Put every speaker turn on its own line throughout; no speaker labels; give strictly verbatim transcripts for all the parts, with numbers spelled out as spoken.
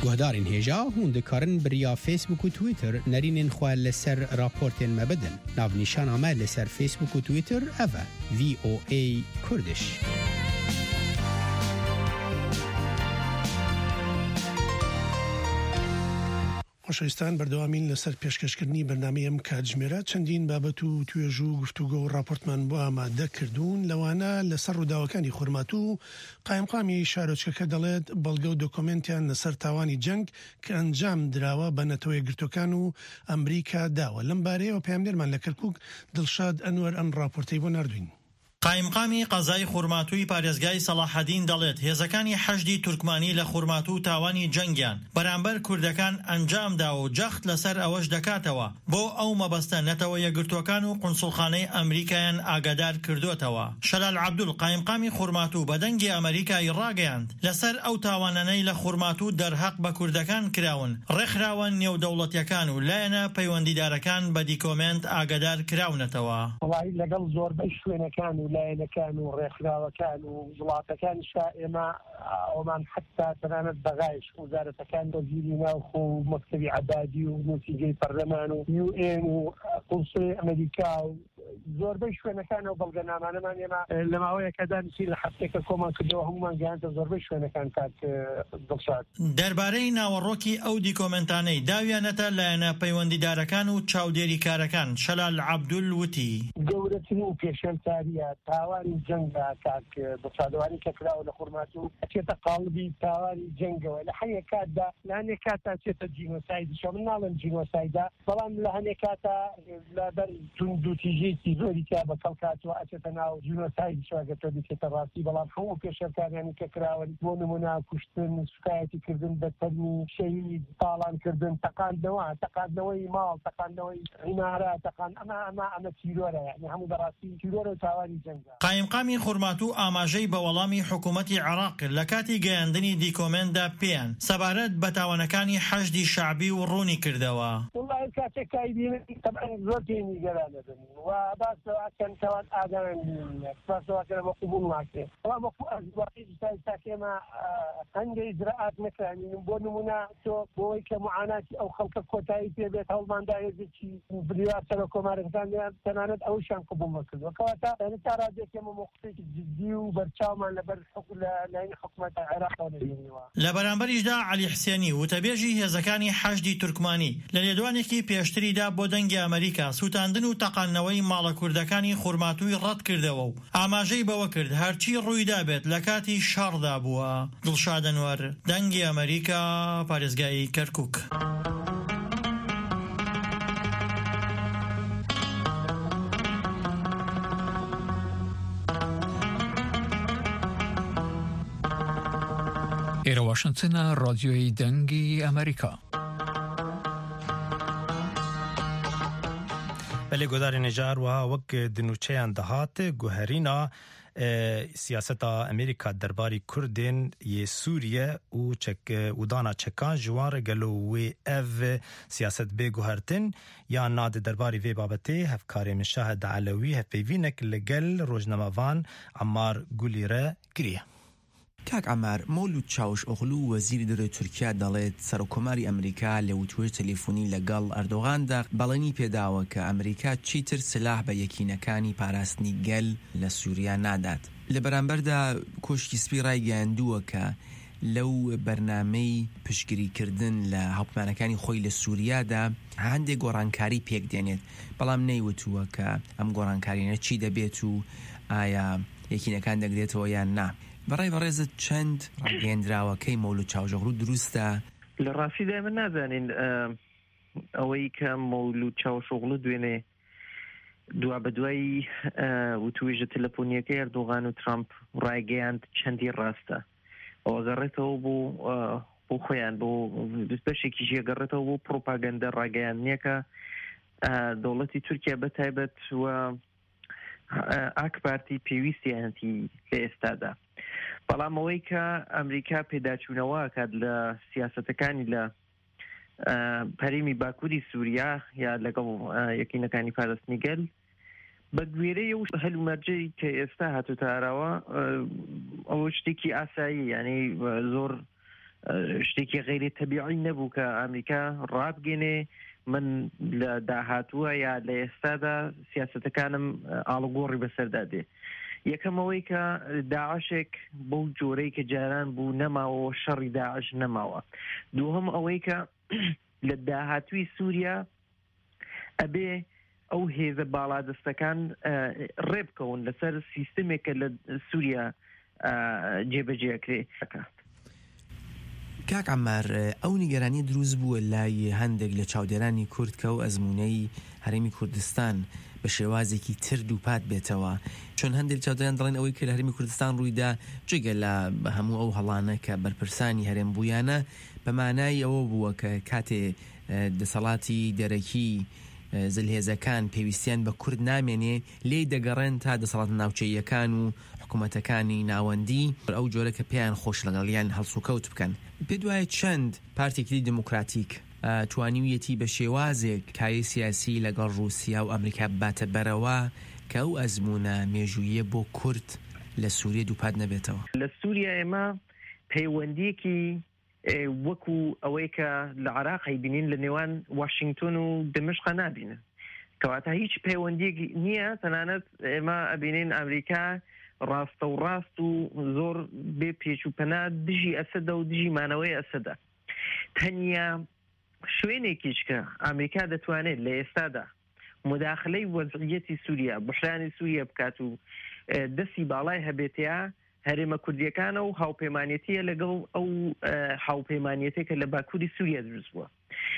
گهدارین هجا هوند کارن بریا فیسبوک و تویتر نرینین خواه لسر راپورتین مبدن ناو نیشان آمه لسر فیسبوک و تویتر اوه وی او ای کردش.
خۆشەویستان بەردەوامین لەسەر پێشکەشکردنی بەرنامەی ئەم کاتژمێرە چەندین بابەت و توێژوو گفتوگۆ و راپۆرتمان بۆ ئامادە کردوون لەوانە لەسەر ڕووداوەکانی خورمات و قایمقامی شارۆچکەکە دەڵێت بەڵگە و دۆکۆمنتیان لەسەر تاوانی جەنگ کە ئەنجام دراوە بە نەتەوە یەکگرتوەکان و ئەمریکا داوە. لەم بارەیەوە پەیامدەرمان لە کەرکووک دڵشاد ئەنوەر ئەم راپۆرتەی بۆ ناردوین.
قایمقامی قەزای خورماتووی پارێزگای سەلاحەدین دەڵێت هێزەکانی حەشدی تورکمانی لە خورماتوو تاوانی جەنگیان بەرامبەر کوردەکان ئەنجامدا و جەخت لەسەر ئەوەش دەکاتەوە بۆ ئەو مەبەستە نەتەوە یەکگرتوەکان و قونسوڵخانەی ئەمریکایان ئاگادار کردوتەوە. شەلال عەبدوڵ قایمقامی خورماتوو بە دەنگی ئەمریکای ڕاگەیاند لەسەر ئەو تاوانانەی لە خورماتوو دەرهەق بە کوردەکان کراون ڕێکخراوە نێودەوڵەتیەکان و لایەنە پەیوەندیدارەکان بە دیکۆمنت ئاگادار کراونەتەوە.
لەگەڵ زۆربەی شوێنەکان و لایەنەکان و ڕێکخراوەکان و وڵاتەکانیشا ئێمە ئەومان حتا تەنانەت بەغایش وەزارەتەکان وەزیری ناوخۆ و مەکتەبی عەدادی و نوتیجەی پەرلەمان و یو ئێن و قونسڵی ئەمریکا و زۆربەی شوێنەکان و بەڵگەنامانەمان ئێمە لە ماوەیەکەدا نووسی لە هەفتێکە کۆمان کردەوە هەمومان گەیاندە زۆربەی شوێنەکان کات دڵشاد.
دەربارەی ناوەڕۆکی ئەو دیکۆمنتانەی داویانەتە لایەنە پەیوەندیدارەکان و چاودێریکارەکان. شەلال عەبدوڵ وتی
گەورەترین پێشەنگاریە تاوانی جەنگا کاک دڵشادوانی کە کراوە لە خورماتوو ئەچێتە قاڵبی تاوانی جەنگەوە لە هەیە کاتدا لە هەنێک کاتا چێتە جینۆسایدیشە من ناڵم جینۆسایدا بەڵام لە هەنێک کاتا لەبەر تونند و تیژەیەکی زۆری تا بە کەڵکاتوە ئەچێتە ناو جینۆسایدیشەوە کە تۆ بچێتە ڕاستی بەڵام هەموو پێشەرکارانی کە کراون بۆ نمونە کوشتن سوکایەتی کردن بە فەرمی شەهید پاڵانکردن تەقاندنەوە تەقاندنەوەی ماڵ تەقاندنەوەی عیمارە تەقان ئەمە ئەمە ئەمە تیرۆرە یعنی هەموو بەڕاستی تیرۆرە و تاوانی جەنگە.
قایمقامی خورماتوو ئاماژەی بە وەڵامی حکوومەتی عێراق لە کاتی گەیاندنی دیکۆمنتدا پێیان سەبارەت بە تاوانەکانی حەشدی شەعبی و ڕوونی کردەوە.
وڵای کاتێک کایبینی تەبعەن زۆر پێی گەرانە بن و باسەوەکەن کەوان ئاگایان باسەوەکەن بە قوبوڵ ناکرێت بەڵام وەکو ئەزواقی ساکێمە هەندێک ئیجراعات نەکرانین بۆ نمونە تۆ بۆی کە معاناتی ئەو خەڵکە کۆتایی پێبێت هەوڵماندا هێزێکی بریوار سەر کۆمارەکان تەنانەت ئەوشیان قبوڵ نەکردووە کەواتە یعنی تا ڕادێک ئێمە موقفێکی جددی و بەرچاومان لەبەر لایەنی حکوومەتە عێراقەوە دەبینیوە.
لە بەرامبەریشدا عەلی حسێنی وتەبێژی هێزەکانی حەشدی تورکمانی لە لێدوانێکی پێشتریدا بۆ دەنگی ئەمریکا سوتاندن و تەقاندنەوەی ماڵە کوردەکانی خورماتووی ڕەت کردەوە و ئاماژەی بەوە کرد هەرچی ڕوویدا بێت لە کاتی شەڕدا بووە. دڵشاد ئەنوەر دەنگی ئەمریکا پارێزگای کەرکووک.
ئێرە واشنگتنە ڕادیۆی دەنگی ئەمریکا.
بەلێ گۆداری نێژار وها وەک دنوچەیان دەهات گوهرینە سیاسەتا ئەمریکا دەرباری کوردên yê Sûriye û dana çekan ji wan re gelo wê ev siyaset bê guhertin ya nade derbarî vê babetê hevkarê min Şahed Elewî hevpeyvînek li gel rojnamevan Ammar Gulî re kiriye.
کاک عەمار مەولود چاوشئۆغلو وەزیری دەرەوەی تورکیا دەڵێت سەرۆکۆماری ئەمریکا لە وتوێژ تەلێفۆنی لەگەڵ ئەردۆغاندا بەڵێنی پێداوە کە ئەمریکا چیتر سلاح بە یەکینەکانی پاراستنی گەل لە سووریا نادات. لە بەرامبەردا کۆشکی سپی ڕایگەیاندووە کە لەو بەرنامەی پشتگیریکردن لە هەوڵەمانەکانی خۆی لە سووریادا هەندێک گۆڕانکاری پێک دێنێت بەڵام نەیوتووە کە ئەم گۆڕانکارینە چی دەبێت و ئایا یەکینەکان دەگرێتەوە یان نا. بەڕای بەڕێزت چەند ڕاگەیەندراوەکەی مەولود چاوشئۆغلو دروستە؟
لە ڕاستیدا من نازانین ئەوەی کە مەولود چاوشئۆغلو دوێنێ دوا بە دوای وتوێژە تەلەفۆنیەکەی ئەردۆغان و ترامپ ڕایگەیاند چەندی ڕاستە ئەوە گەڕێتەوە بۆ بۆ خۆیان بۆ بەشێکی ژێگەڕێتەوە بۆ پرۆپاگەندە ڕاگەیاندنیەکە دەوڵەتی تورکیا بەتایبەت و ئاک پارتی پێویستیانەتی لە ئێستادا. بەڵام ئەوەی کە ئەمریکا پێداچوونەوە کات لە سیاسەتەکانی لە پەرێمی باکووری سووریا یا لەگەڵ یەکینەکانی پاراستنی گەل بە گوێرەی و هەلومەرجەی کە ئێستا هاتوتە ئاراوە ئەوە شتێکی ئاسایی یعنی زۆر شتێکی غیری تەبیعی نەبوو کە ئەمریکا ڕابگەنێ من لە داهاتووە یا لە ئێستادا سیاسەتەکانم ئاڵوگۆڕی بەسەردادێ. یەکەمەوەی کە داعشێک بەو جۆرەی کە جاران بوو نەماوە، شەڕی داعش نەماوە. دووهەم ئەوەی کە لە داهاتووی سووریا ئەبێ ئەو هێزە باڵادەستەکان ڕێبکەون لەسەر سیستمێکە لە سووریا جێبەجێکرێ.
کاک عەمار، ئەو نیگەرانی دروست بووە لای هەندێک لە چاودێرانی کورد کە و ئەزمونەی هەرێمی کوردستان بە شێوازێکی تر دووپات بێتەوە، چۆن هەندێک چاودێران دەڵێن ئەوەی کە لە هەرێمی کوردستان ڕوویدا جگە لە هەموو ئەو هەڵانە کە بەرپرسانی هەرێم بوویانە بە مانای ئەوە بووە کە کاتێ دەسەڵاتی دەرەکی زلهێزەکان پێویستیان بە کورد نامێنێ لێی دەگەڕێن تا دەسەڵات ناوچەیەکان و حکوومەتەکانی ناوەندی ئەو جۆرە کە پێیان خۆش لەگەڵیان هەڵسوکەوت بکەن. پێ دوایە چەند پارتێکی دیموکراتیک توانیویەتی بە شێوازێک کای سیاسی لەگەڵ رووسیا و ئەمریکا باتە بەرەوە کە ئەو ئەزمونە مێژوویە بۆ کورد لە سووریا دووپات نەبێتەوە.
لە سووریا ئێمە پەیوەندیەکی وەکو ئەوەی کە لە عێراقی بینین لە نێوان واشنگتن و دمشق نابینن، کەواتە هیچ پەیوەندیەک نییە. تەنانەت ئێمە ئەبینین ئەمریکا ڕاستە و ڕاست و زۆر بێ پێچ و پەنا دژی ئەسەدە و دژی مانەوەی ئەسەدە. تەنیا شوێنێکیش کە ئەمریکا دەتوانێت لە ئێستادا مداخلەی وەزعیەتی سووریا، بحرانی سووریا بکات و دەستی باڵای هەبێتەیە هەرێمە کوردیەکانە و هاوپەیمانێتیە لەگەڵ ئەو هاوپەیمانێتێکە لە باکووری سووریا دروست بووە.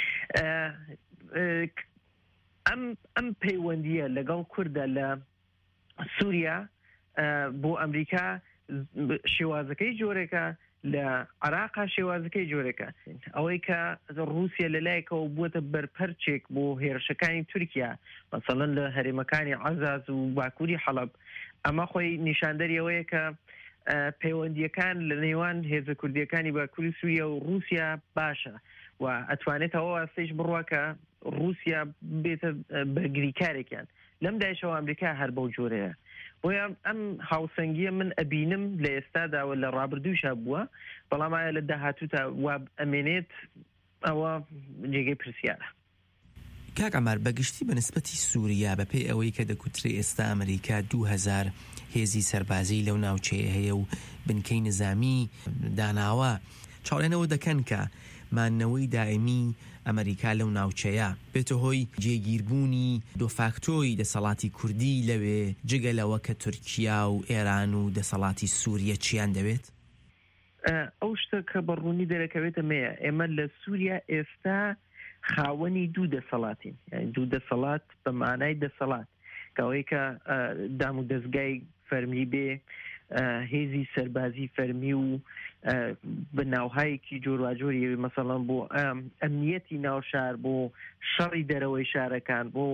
ئەم ئەم پەیوەندیە لەگەڵ کوردە لە سووریا بۆ ئەمریکا شێوازەکەی جۆرێکە، لە عێراقا شێوازەکەی جۆرێکە. ئەوەی کە رووسیا لەلایەکەوە بووەتە بەرپەرچێک بۆ هێرشەکانی تورکیا، مەسەڵەن لە هەرێمەکانی عەزاز و باکووری حەڵەب، ئەمە خۆی نیشاندەری ئەوەیە کە پەیوەندیەکان لە نێوان هێزە کوردیەکانی باکووری سووریا و رووسیا باشە و ئەتوانێتەوە واستەیش بڕوا کە رووسیا بێتە بەرگریکارێکیان. لەم دایشەوە ئەمریکا هەر بەو جۆرەیە. بۆیە ئەم هاوسەنگیە من ئەبینم لە ئێستاداوە لە ڕابردووشا بووە، بەڵام ئایا لە داهاتووتا وا ئەمێنێت ئەوە جێگەی پرسیارە.
کاک عەمار، بەگشتی بە نسبەتی سووریا بەپێی ئەوەی کە دەکوترێ ئێستا ئەمریکا دوو هەزار هێزی سەربازی لەو ناوچەیە هەیە و بنکەی نظامی داناوە، چاوەڕێنەوە دەکەن کە مانەوەی دائمی ئەمریکا لەو ناوچەیە بێتە هۆی جێگیربوونی دۆفاکتۆی دەسەڵاتی کوردی لەوێ، جگە لەوە کە تورکیا و ئێران و دەسەڵاتی سووریا چیان دەوێت؟
ئەو شتە کە بەڕوونی دەرەکەوێتە مەیە. ئێمە لە سووریا ئێستا خاوەنی دوو دەسەڵاتین، دوو دەسەڵات بە مانای دەسەڵات، کەوەی کە دام و دەستگای فەرمی بێ، هێزی سەربازی فەرمی و بەناوهایەکی جۆرواجۆری، مەسەڵەن بۆ ئەمنیەتی ناو شار، بۆ شەڕی دەرەوەی شارەکان، بۆ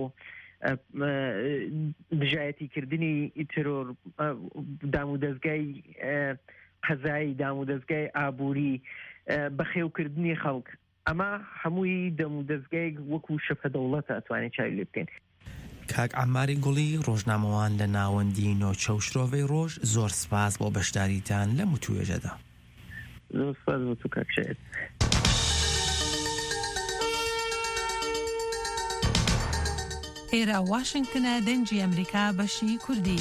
دژایەتیکردنی ترۆر، دام و دەستگای قەزایی، دام و دەستگای ئابووری، بەخێوکردنی خەڵک. ئەمە هەمووی دەم و دەستگای وەکو شەفە دەوڵەتە ئەتوانێت چاوی لێ بکەین.
کاک عەماری گوڵی، ڕۆژنامەوان لە ناوەندی نۆچە و شرۆڤەی ڕۆژ، زۆر سپاس بۆ بەشداریتان لە متوێژەدا.
زۆر سپاس بۆ تو کاک شێت.
ئێرە واشنگتنە دەنگی ئەمریکا بەشی کوردی.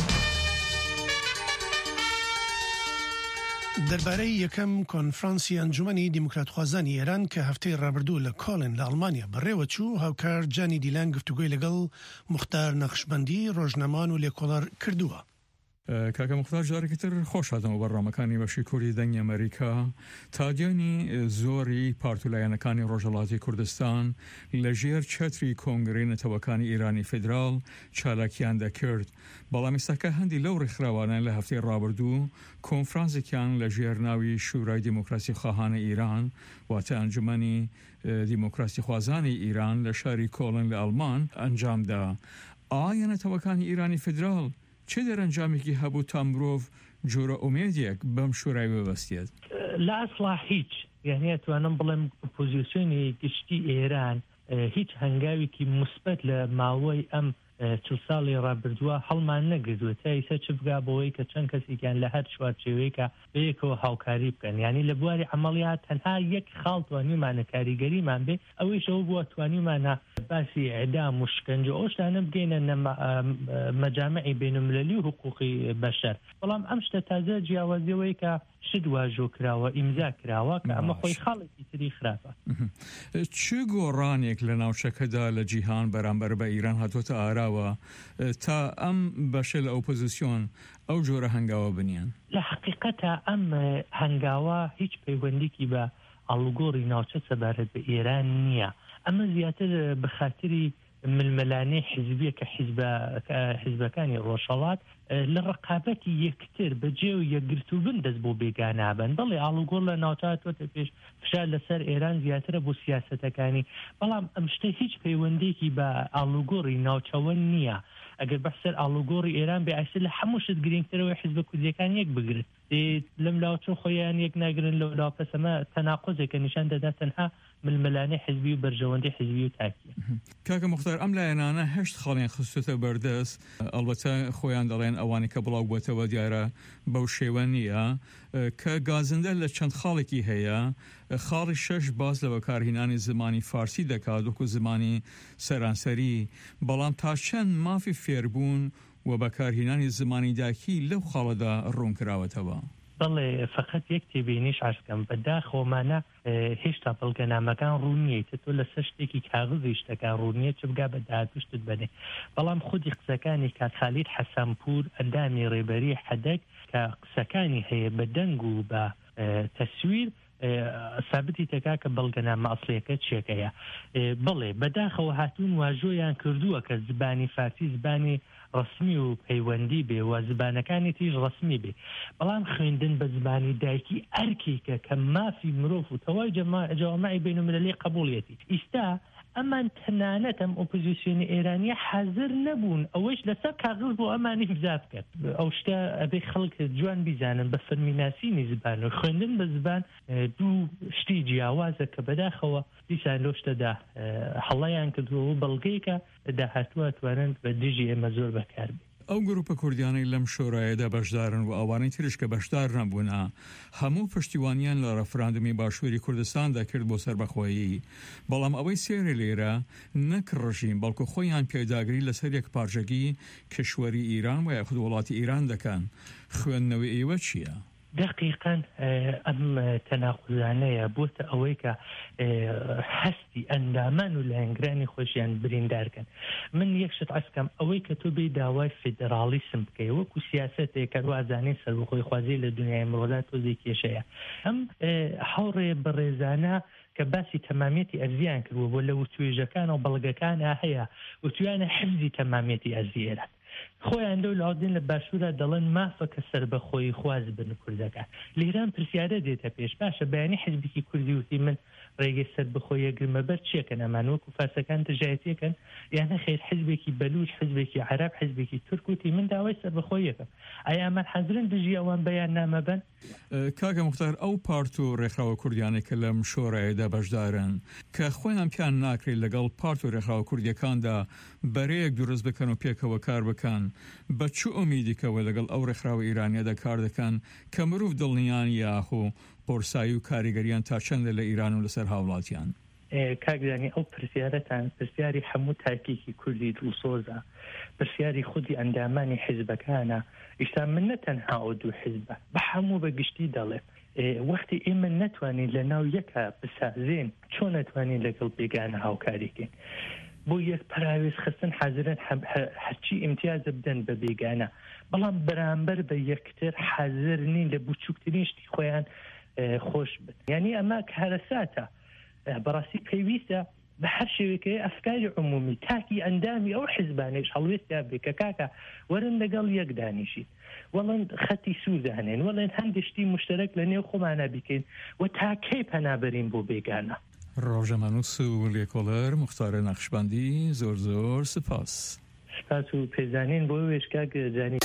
دەربارەی یەکەم کۆنفرانسی ئەنجومەنی دیموکراتخوازانی ئێران کە هەفتەی ڕابردوو لە کۆڵن لە ئەڵمانیا بەڕێوە چوو، هاوکار جانی دیلان گفتوگۆی لەگەڵ موختار نەخشبەندی ڕۆژنەمان و لێکۆڵەر کردووە.
کاکە موختار، جارێکی تر خۆش هاتەوە بەڕامەکانی بەشی کوردی دەنگی ئەمریکا. تادیانی زۆری پارتولایەنەکانی ڕۆژهەڵاتی کوردستان لەژێر چەتری کۆنگرەی نەتەوەکانی ئیرانی فیدرال چالاکیان دەکرد، بەڵام ئێستاکە هەندی لەو ڕێکخراوانە لە هەفتەی ڕابردوو کۆنفرانسێکیان لەژێر ناوی شورای دیموکراسی خواهانە ئیران واتە ئەنجومەنی دیموکراسی خوازانی ئیران لە شاری کۆڵن لە ئەڵمان ئەنجامدا. ئایا نەتەوەکانی ئیرانی فیدرال چه دەرەنجامێکی هەبوو تا مرۆڤ جۆرە ئومێدێک بەم شورای ببەستێت؟
لە ئەسڵا هیچ، یعنی ئەتوانم بڵێم پۆزیسیۆنی گشتی ئێران هیچ هەنگاوێکی مثبت لە ماوەی ئەم چل ساڵی ڕابردووە هەڵمان نەگردووە تا ئیسا چ بگا بەوەی کە چەند کەسێکیان لە هەر چوارچێوەیەکە بەیەکەوە هاوکاری بکەن یعنی لە بواری عملیات تەنها یەک خاڵ توانیمانە کاریگەریمان بێ ئەوەیشەوە بووە توانیمانە باسی ئەعدام و شکنجە ئەو شتانە بگەینە مەجامعی بینالمللی و حقوقی بەشەر بەڵام ئەم شتە تازە جیاوازیەوەی کە شت واژۆ کراوە ئیمزا کراوە کە ئەمە خۆی خاڵێکی تری خراپە.
چ گۆڕانێک لە ناوچەکەدا لە جیهان بەرامبەر بە ئیران هاتوۆتە ئاراوە تا ئەم بەشە لە ئۆپۆزیسیۆن ئەو جۆرە هەنگاوە بنیان؟
لە حقیقەتە ئەم هەنگاوە هیچ پەیوەندێکی بە ئاڵوگۆڕی ناوچە سەبارەت بە ئێران نییە. ئەمە زیاتر بە خاتری ململانەی حیزبیە کە حیزبەکانی ڕۆژهەڵات لە ڕقابەتی یەکتر بەجێ و یەکگرتووبن دەست بۆ بێگانابن بەڵێ ئاڵوگۆڕ لە ناوچاتوەتە پێش فشار لەسەر ئێران زیاترە بۆ سیاسەتەکانی بەڵام ئەم شتە هیچ پەیوەندێکی بە ئاڵوگۆڕی ناوچەوە نییە. ئەگەر بەسەر ئاڵوگۆڕی ئێران بێ ئایسە لە هەموو شت گرنگترەوەی حیزبە کوردیەکان یەک بگرێت لەم لاوچە خۆیان یەک ناگرن لەو لاپەسەمە تەناقۆزێکە نیشان دەدا تەنها ململانەی حیزبی و بەرژەوەندەی حیزبی و تاکیە.
کاکە مختار ئەم لایەنانە هەشت خاڵیان خستوتە بەردەست ئەڵبەتە خۆیان دەڵێن ئەوانی کە بڵاو بووەتەوە دیارە بەو شێوە نییە کە گازندە لە چەند خاڵێکی هەیە خاڵی شەش باز لە بەکارهێنانی زمانی فارسی دەکات وەکو زمانی سەرانسەری بەڵام تا چەند مافی فێربوون و بەکارهێنانی زمانی داکی لەو خاڵەدا ڕوون کراوەتەوە.
بەڵێ فقط یەک تێبینیش عەرزکەم بەداخۆمانە هێشتا بەڵگەنامەکان ڕوونیەیە تۆ لە سەر شتێکی کاغذی شتەکان ڕوونیە چ بگا بە داهاتوشتت بنێ بەڵام خودی قسەکانی کاک خالید حەسەنپور ئەندامی ڕێبەری حەدەک کە قسەکانی هەیە بە دەنگ و بە تەسویر سابتی تەکا کە بەڵگەنامە ئەسڵیەکە چێکەیە بڵێ بەداخەوە هاتوون واژۆیان کردووە کە زبانی فارسی زبانی ڕسمی و پەیوەندی بێ و زبانەکانی تیژ ڕسمی بێ بەڵام خوێندن بە زبانی دایکی ئەرکێکە کە مافی مرۆڤ و تەواوی جەوامەعی بینالمللی قبوڵیەتی ئیستا ئەمان تەنانەت ئەم ئۆپۆزیسیۆنی ئێرانیە حازر نەبوون ئەوەش لەسەر کاغذ بۆ ئەمانی بزاف کرد ئەو شتە ئەبێ خەڵک جوان بیزانن بە فەرمیناسینی زبان و خوێندن بە زبان دوو شتی جیاوازە کە بەداخەوە دیسان لۆ شتەدا هەڵەیان کردووە بەڵگەیکە داهاتووە توانن بە دژی ئێمە زۆر بەکار بێت.
ئەو گروپە کوردیانەی لەم شۆرایەدا بەشدارن و ئەوانەی تریش کە بەشدار نەبوونە هەموو پشتیوانیان لە ڕەفراندمی باشووری کوردستاندا کرد بۆ سەربەخۆیی بەڵام ئەوەی سێرە لێرە نەک ڕژیم بەڵکو خۆیان پێداگری لەسەر یەک پارچەکی کشوەری ئیران و یاخود وڵاتی ئیران دەکەن خوێندنەوەی ئێوە چییە؟
دقیقاً ئەم تەناقوزانەیە بۆتە ئەوەی کە هەستی ئەندامان و لایەنگرانی خۆشیان بریندارکەن من یەکشت عەسکەم ئەوەی کە تۆ بێ داوای فێدرالیسم بکەی وەکو سیاسەتێک کە وازانەی سەربەخۆی خوازی لە دنیای مرۆڤدا تۆزی کێشەیە ئەم هەوڕێ بەڕێزانە کە باسی تەمامەتی ئەرزیان کردووە بۆ لە وتوێژەکان و بەڵگەکانە هەیە وتویانە حفزی تەمامەتی ئەرزی ئێران خۆیان دەو لاودین لە باشوورە دەڵێن مافە کە سەر بە خۆی خواز بن کوردەکە لێران پرسیارە دێتە پێش باشە بەیانی حیزبێکی کوردی وتی من ڕێگەی سەر بخۆیە گرمە بەر چیەکەن ئەمان وەکو فارسەکان تژایەتیەکەن یانە خێر حیزبێکی بەلوچ حیزبێکی عەرەب حیزبێکی تورک وتی من داوای سەر بەخۆیەکەم ئایا ئەمان حەزرن دژی ئەوان بەیان نامە بن؟
کاکە مختار ئەو پارت و ڕێکخراوە کوردیانێک کە لەم شۆڕایەدا بەشدارن کە خۆیان پیان ناکرێت لەگەڵ پارت و ڕێکخراوە کوردیەکاندا بەرەیەک دروست بکەن و پێکەوە کار بکەن بە چ ئومیدیکەوە لەگەڵ ئەو ڕێکخراوە ئیرانیەدا کار دەکەن کە مرۆڤ دڵنیان یاخۆ پۆرسایی و کاریگەریان تا چەندە لە ئیران و لەسەر هاوڵاتیان؟
کاکزانی ئەو پرسیارەتان پرسیاری هەموو تاکیکی کوردی دڵسۆزە پرسیاری خودی ئەندامانی حیزبەکانە ئیشتا من نەتەنها ئەو دوو حیزبە بە هەموو بەگشتی دەڵێت وەختی ئێمە نەتوانین لە ناو یەکە بسازێن چۆن نەتوانین لەگەڵ بێگانە هاوکاریکەین بۆ یەک پراوێز خستن حەزرن هەرچی ئیمتیازە بدەن بە بێگانە بەڵام بەرامبەر بە یەکتر حەزر نین لە بچووکترین شتی خۆیان خۆش بن یعنی ئەمە کارەساتە بەڕاستی پێویستە بە هەر شێوەیەکەیە ئەفکاری عمومی تاکی ئەندامی ئەو حیزبانەیش هەڵوێستیا بێ کە کاکە وەرن لەگەڵ یەک دانیشین وەڵێن خەتی سوودانێن وەڵێن هەندێک شتی مشتەرەک لە نێو خۆمانە بیکەین و تاکەی پەنابەرین بۆ بێگانە.
ڕۆژەمانوس و لێکۆڵەر مختارە نەخشبەندی زۆر زۆر سپاس.
سپاس و پێزانین بۆ وێشکا گەجانی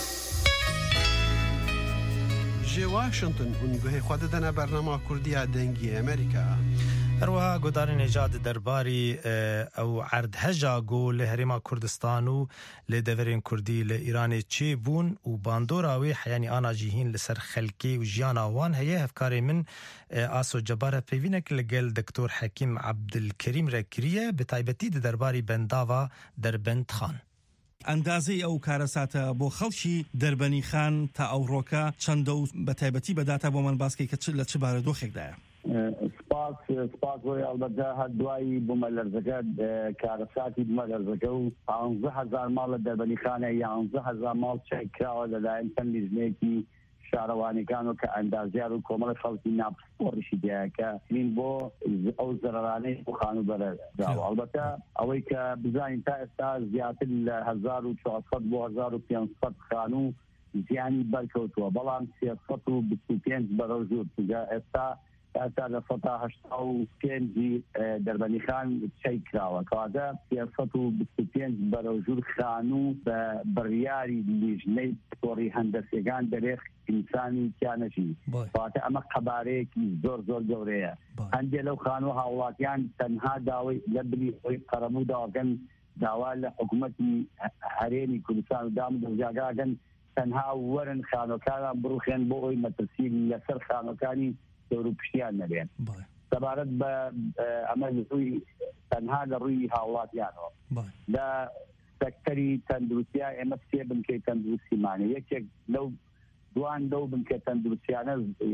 جێ واشنگتن هون گوهی خوا دەدەنە بەرنامە کوردیا دەنگی ئەمریکا
هروها گودار نجات درباری او عرض هجا گو لهرما کردستان و لدورین کردی لإيران چی بون و باندوراوی حیانی آنا جیهین لسر خلکی و جیان آوان هیه هفکاری من آسو جباره پیوینک لگل دکتور حکیم عبدالکریم رکریه به تایبتی درباری بنداوا در بند خان.
ئەندازەی ئەو کارەساتە بۆ خەڵکی دەربەنی خان تا ئەوڕۆکە چەندە و بە تایبەتی بەداتە بۆ من باسکەی کە لە چ بارەدۆخێکدایە.
سپاس سپاس بۆی ئەڵبەتە هەر دوایی بوومە لەرزەکە کارەساتی بوومە لەرزەکە و پانزە هەزار ماڵ لە دەربەنی خانە یانزە هەزار ماڵ چای کراوە لەلایەن چەند لیژنەیەکی شارەوانەکان و کە ئەندازیار و کۆمەڵی خەڵکی ناپسپۆڕیشی دایە کە نین بۆ ئەو زەرەرانەی بۆ خانوبەرە داوە. ئەڵبەتە ئەوەی کە بزانین تا ئێستا زیاتر لە هەزار و چوارسەد بۆ هەزار و پێنجسەد خانوو زیانی بەرکەوتووە، بەڵام سێسەد و بیست و پێنج بەرەو زۆر ئێستا ئێستا لە سەدا هەشتا و پێنجی دەربەنی خان چای کراوە کەواتە سێسەد و بیست و پێنج بەرەو ژوور خانوو بە بڕیاری لیژنەی پۆڕی هەندەسیەکان دەرێخ ئینسانی تیانەژی. کەواتە ئەمە قەبارەیەکی زۆر زۆر گەورەیە. هەندێک لەو خانوو هاوڵاتیان تەنها داوای لە بری خۆی قەرەموو داوەکەن داوا لە حکوومەتی هەرێمی کوردستان و دام دەوزیاگاگەن تەنها وەرن خانۆکانان بڕوخێن بۆ ئەوی مەترسی لەسەر خانۆکانی دەور و پشتیان نەبێن. سەبارەت بە ئەمە ڕووی تەنها لە ڕووی هاوڵاتیانەوە لە سەکتەری تەندروستیان ئێمە سێ بنکەی تەندروستیمانە. یەکێک لەو دوان لەو بنکە تەندروستیانە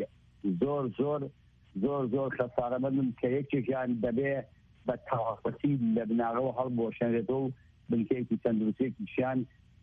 زۆر زۆر زۆر زۆر خەسارەمەندن کە یەکێکیان دەبێ بە تەواوەتی لە بناغەوە هەڵبۆشێنرێتەوە و بنکەیەکی تەندروستیەکیشیان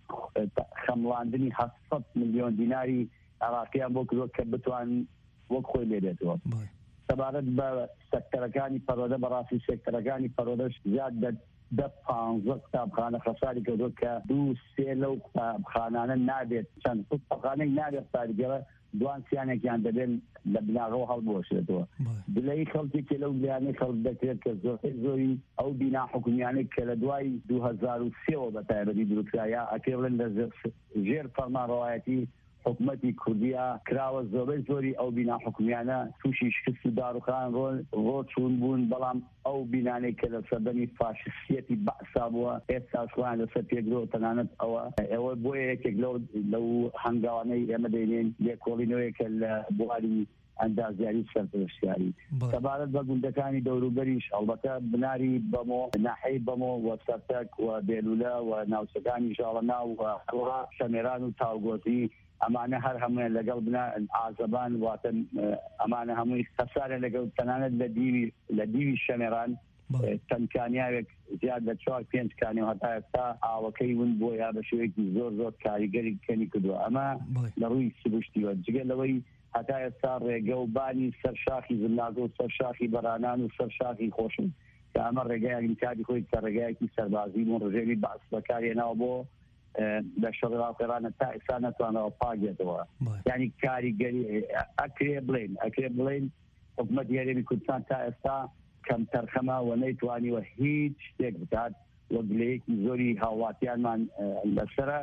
خەمڵاندنی هەشت ملیۆن دیناری عێراقیان بۆ کردووە کە بتوان وەک خۆی لێدێتەوە. سەبارەت بە سەکتەرەکانی پەرۆدە بەڕاستی سێکتەرەکانی پەرۆدەش زیاد دە پانزە قوتابخانە خەساری کردووە کە دوو سێ لەو قوتابخانانە نابێت چەند قوتابخانەی نابێت ساریگەرە دوان سیانێکیان دەبێن لە بناغەوە هەڵبۆشێتەوە. دلەی خەڵکێکی لەو لایەنەی خەڵک دەکرێت کە زۆرتر زۆری ئەو بینا حکومیانەی کە لە دوای دوو هەزار و سێەوە بە تایبەتی دروستکرایە ئەکرێ بڵێن لە ژێر فەرمانڕەوایەتی حکومەتی کوردیا کراوە زۆربەی زۆری ئەو بینا حکومیانە تووشی شکست و داروخان ڕۆ چوون بوون، بەڵام ئەو بینانەی کە لە سەردەمی فاشستیەتی بەعسا بووە ئێستا شوان لەسەر پێگرەوە تەنانەت ئەوە ئەوە بۆیە یەکێک لەو هەنگاوانەی ئێمە دەینێن لێکۆڵینەوەیەکە لە بواری ئەندازیاری سەرپرستیاری. سەبارەت بە گوندەکانی دەوروبەریش ئەڵبەتە بناری بەمۆ ناحەی بەمۆ وە سەرتەک و بێلولە و ناوچەکانی ژاڵەنا و شەمێران و تاوگۆتی ئەمانە هەر هەموویان لەگەڵ بنا ئازەبان واتە ئەمانە هەمووی خەسارە لەگەڵ تەنانەت لە دیوی لە دیوی شەمێران تەنکانیاوێک زیاد لە چوار پێنج کانی هەتا ئێستا ئاوەکەی ون بۆ یا بە شێوەیەکی زۆر زۆر کاریگەری کەنی کردووە. ئەمە لە ڕووی سروشتیوە جگە لەوەی هەتا ئێستا ڕێگە و بانی سەرشاخی زلاگە و سەرشاخی بەرانان و سەرشاخی خۆشن کە ئەمە ڕێگایەکی کاری خۆی کە ڕێگایەکی سەربازی و ڕژێری باس بەکارێناوە بۆ لە شەڕێڕاوکەرانە تا ئێستا نەتوانەوە پاگێتەوە. یعنی کاریگەری ئەکرێ بڵێن ئەکرێ بڵێن حکومەتی هەرێمی کوردستان تا ئێستا کەم تەرخەمە و نەیتوانیوە هیچ شتێک بکات وە گلەیەکی زۆری هاوڵاتیانمان لەسرە.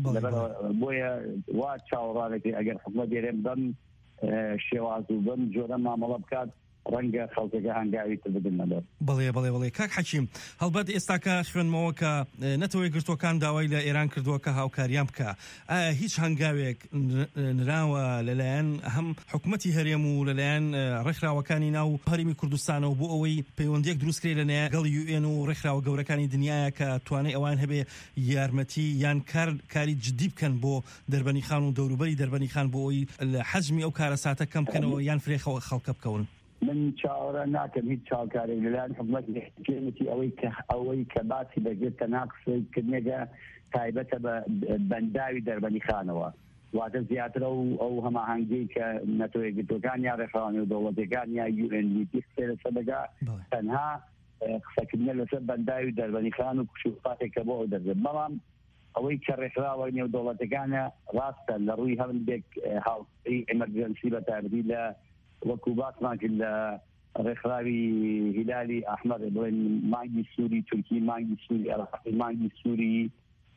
بۆیە وا چاوەڕانێکی ئەگەر حکومەت هەرێم بەم شێواز و بەم جۆرە مامەڵە بکات ڕەنگە خەڵکەکە هەنگاوی تر بدن نەبێت.
بڵێ بڵێ بڵێ کاک حەکیم هەڵبەت ئێستاکە خوێنمەوە کە نەتەوەی گرتوەکان داوای لە ئێران کردووە کە هاوکاریان بکە. ئایا هیچ هەنگاوێک نراوە لەلایەن هەم حکومەتی هەرێم و لەلایەن ڕێکخراوەکانی ناو هەرێمی کوردستانەوە بۆ ئەوەی پەیوەندیەک دروستکرێت لەنێ گەڵ یو ئێن و ڕێکخراوە گەورەکانی دنیاە کە توانای ئەوان هەبێ یارمەتی یان کاری جدی بکەن بۆ دەربەنی خان و دەوروبەری دەربەنی خان بۆ ئەوی حەجمی ئەو کارەساتە کەم بکەنەوە یان فرێخەوە خەڵکە بکەون؟
من چاوەڕە ناکەم هیچ چاوکارێک لەلایەن حکومەتی حکومەتی ئەوەی کە ئەوەی کە باسی دەگرێتە ناقصکردنێگە تایبەتە بە بەنداوی دەربەنی خانەوە واتە زیاترە و ئەو هەماهەنگی کە نەتەوەی گرتوەکان یا ڕێکخراوانی و دەوڵەتەکان یا یو ئێن دی پی قسە لەسەر دەگا تەنها قسەکردنە لەسەر بەنداوی دەربەنی خان و کشوفاتێکە بۆ ئەو دەربێت. بەڵام ئەوەی کە ڕێکخراوە نێو دەوڵەتەکانە ڕاستە لە ڕووی هەندێک هاوڵی ئەمەرجەنسی بە تایبەتی لە وەکو باسمان کرد لە ڕێکخراوی هیلالی ئەحمەد بڵێن مانگی سووری تورکی مانگی سووری عێراقی مانگی سووری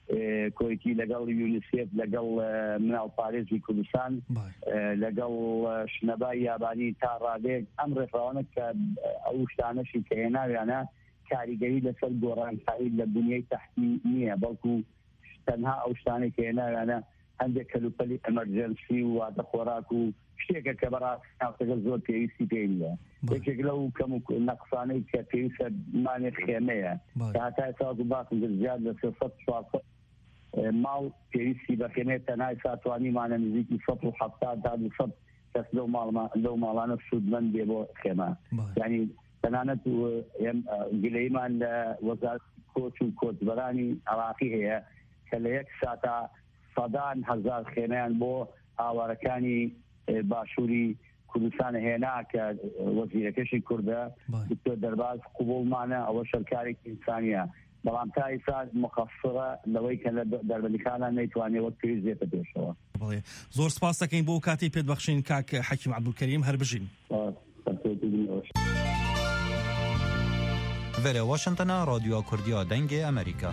کۆیتی لەگەڵ یونیسف لەگەڵ مناڵ پارێزی کوردستان لەگەڵ شنەبای یابانی تا ڕادێک ئەم ڕێکخراوانە کە ئەو شتانەشی کە هێناویانە کاریگەری لەسەر گۆڕانکاری لە بنیەی تەحتی نییە بەڵکو تەنها ئەو شتانێک کە هێناویانە هەندێک کەلوپەلی ئەمەرجەنسی و واتە خۆراک و شتێکە کە بەڕاستەکە زۆر پێویستی پێی نیە یەکێک لەو کەم و نەقسانەی کە پێویستە مانێ خێمەیە کە هەتای ساڵ و باکم زیاد لە سێسەد چوارسەد ماڵ پێویستی بە خێمەیە تەنهای ساتوانیمانە نزیکی سەد و حەفتاد تا دووسەد کەس لەو ماڵانە سوودمەند بێ بۆ خێمە یعنی تەنانەت گلەیمان لە وەزارەتی کۆچ و کۆچبەرانی عراقی هەیە کە لە یەک ساتە سەدان هەزار خێمەیان بۆ ئاوارەکانی باشووری کوردستان هێنا کە وەزیرەکەشی کوردە دکتۆر دەرباز قوبوڵمانە ئەوە شەرکارێکی ئینسانیە بەڵام تا ئێستا مخەففرە لەوەی کە لە دەربەندیخانە نەیتوانێت وەک پێویست دێتە پێشەوە.
زۆر سپاس دەکەین بۆ کاتی پێت بەخشین کاک حەکیم عەبدولکەریم هەر بژین.
Vere Washingtona Radyo Kurdiya Dengê Amerîka.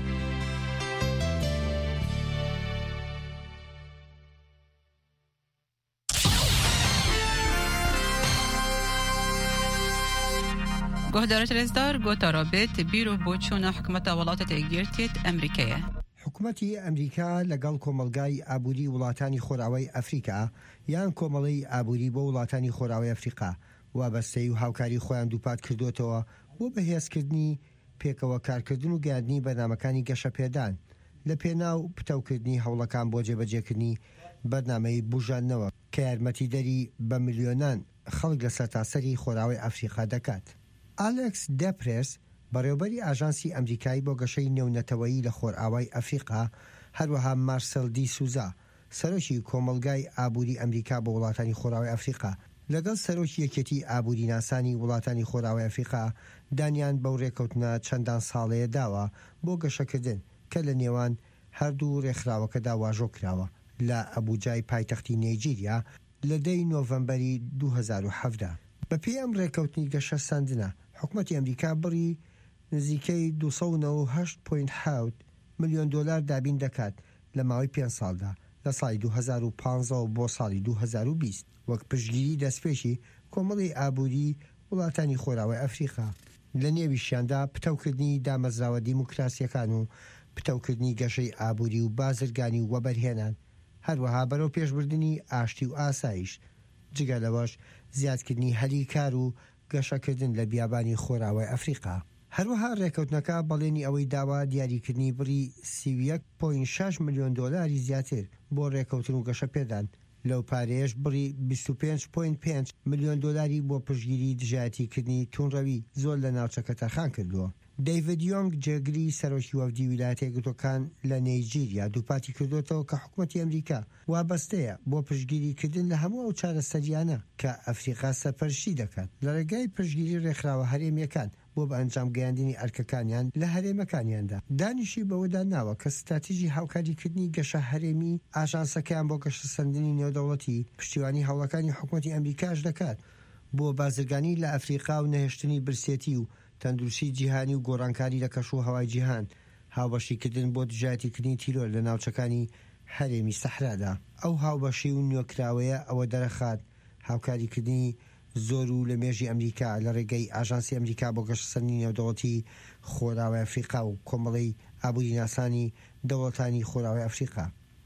گهدارت رزدار گوتا رابط بیرو بۆچوونە حکومەتە وڵاتە یەکگرتوویەت ئەمریکایە.
حکومەتی ئەمریکا لەگەڵ کۆمەلگای ئابووری وڵاتانی خۆراوەی ئەفریقا یان کۆمەڵەی ئابووری بۆ وڵاتانی خۆراوەی ئەفریقا وابەستەی و هاوکاری خۆیان دووپات کردوتەوە بۆ بەهێزکردنی پێکەوە کارکردن و گاردنی بەرنامەکانی گەشەپێدان لە پێناو پتەوکردنی هەوڵەکان بۆ جێبەجێکردنی بەرنامەی بژاندنەوە کە یارمەتیدەری بە میلیۆنان خەڵک لە سەرتاسەری خۆراوەی ئەفریقا دەکات. ئالێکس دەپرێس بەڕێوەبەری ئاژانسی ئەمریکایی بۆ گەشەی نێونەتەوەیی لە خۆرئاوای ئەفریقا هەروەها مارسەل دی سوزا سەرۆکی کۆمەلگای ئابووری ئەمریکا بۆ وڵاتانی خۆراوەی ئەفریقا لەگەڵ سەرۆکی یەکێتی ئابووری ناسانی وڵاتانی خۆراوەی ئەفریقا دانیان بەو ڕێکەوتنە چەندان ساڵەیە داوە بۆ گەشەکردن کە لە نێوان هەردوو ڕێکخراوەکەدا واژۆ کراوە لە ئەبوجای پایتەختی نایجیریا لە دەی نۆڤەمبەری دوو هەزار و هەفت بەپێی ئەم ڕێکەوتنی گەشە ساندنە حکومەتی ئەمریکا بڕی نزیکەی دووسەد و نۆ و هەشت پۆینت حەوت ملیۆن دۆلار دابین دەکات لە ماوەی پێنج ساڵدا لە ساڵی دوو هەزار و پانزە بۆ ساڵی دوو هەزار و بیست وەک پشتگیری دەستپێشی کۆمەڵی ئابووری وڵاتانی خۆراوەی ئەفریقا لە نێویشیاندا پتەوکردنی دامەزراوە دیموکراسیەکان و پتەوکردنی گەشەی ئابووری و بازرگانی و وەبەرهێنان هەروەها بەرەو پێشبردننی ئاشتی و ئاسایش جگە لەوەش زیادکردنی هەلی کار و گەشەکردن لە بیابانی خۆراوەی ئەفریقا. هەروەها ڕێکەوتنەکە بەڵێنی ئەوەی داوا دیاریکردنی بڕی سی و یەک پۆینت شەش ملیۆن دۆلاری زیاتر بۆ ڕێکەوتن و گەشە پێدان لەو پارەیەش بڕی بیست و پێنج پۆینت پێنج ملیۆن دۆلاری بۆ پشتگیری دژایەتیکردنی توونڕەوی زۆر لە ناوچەکە تەرخان کردووە. دەیڤید یۆنگ جێگری سەرۆکی وەفدی ویلایەتە یەکگرتووەکان لە نایجیریا دووپاتی کردوێتەوە کە حکومەتی ئەمریکا وابەستەیە بۆ پشتگیریکردن لە هەموو ئەو چارەسەریانە کە ئەفریقا سەرپەرشتی دەکات لە ڕێگای پشتگیری ڕێکخراوە هەرێمیەکان بۆ بە ئەنجام گەیاندنی ئەرکەکانیان لە هەرێمەکانیاندا. دانیشی بەوەدا ناوە کە ستراتیژی هاوکاریکردنی گەشە هەرێمی ئاژانسەکەیان بۆ گەشە سەندنی نێودەوڵەتی پشتیوانی هەوڵەکانی حکومەتی ئەمریکاش دەکات بۆ بازرگانی لە ئەفریقا و نەهێشتنی برسێتی و تەندروستی جیهانی و گۆڕانکاری لە کەش و هەوای جیهان هاوبەشیکردن بۆ دژایەتیکردنی تیرۆر لە ناوچەکانی هەرێمی سەحرادا. ئەو هاوبەشی و نوێکراوەیە ئەوە دەرەخات هاوکاریکردنی زۆر و لە مێژی ئەمریکا لە ڕێگەی ئاژانسی ئەمریکا بۆ گەشتسەندنی نێودەوڵەتی خۆراوەی ئەفریقا و کۆمەڵەی ئابووری ناسانی دەوڵەتانی خۆراوەی ئەفریقا.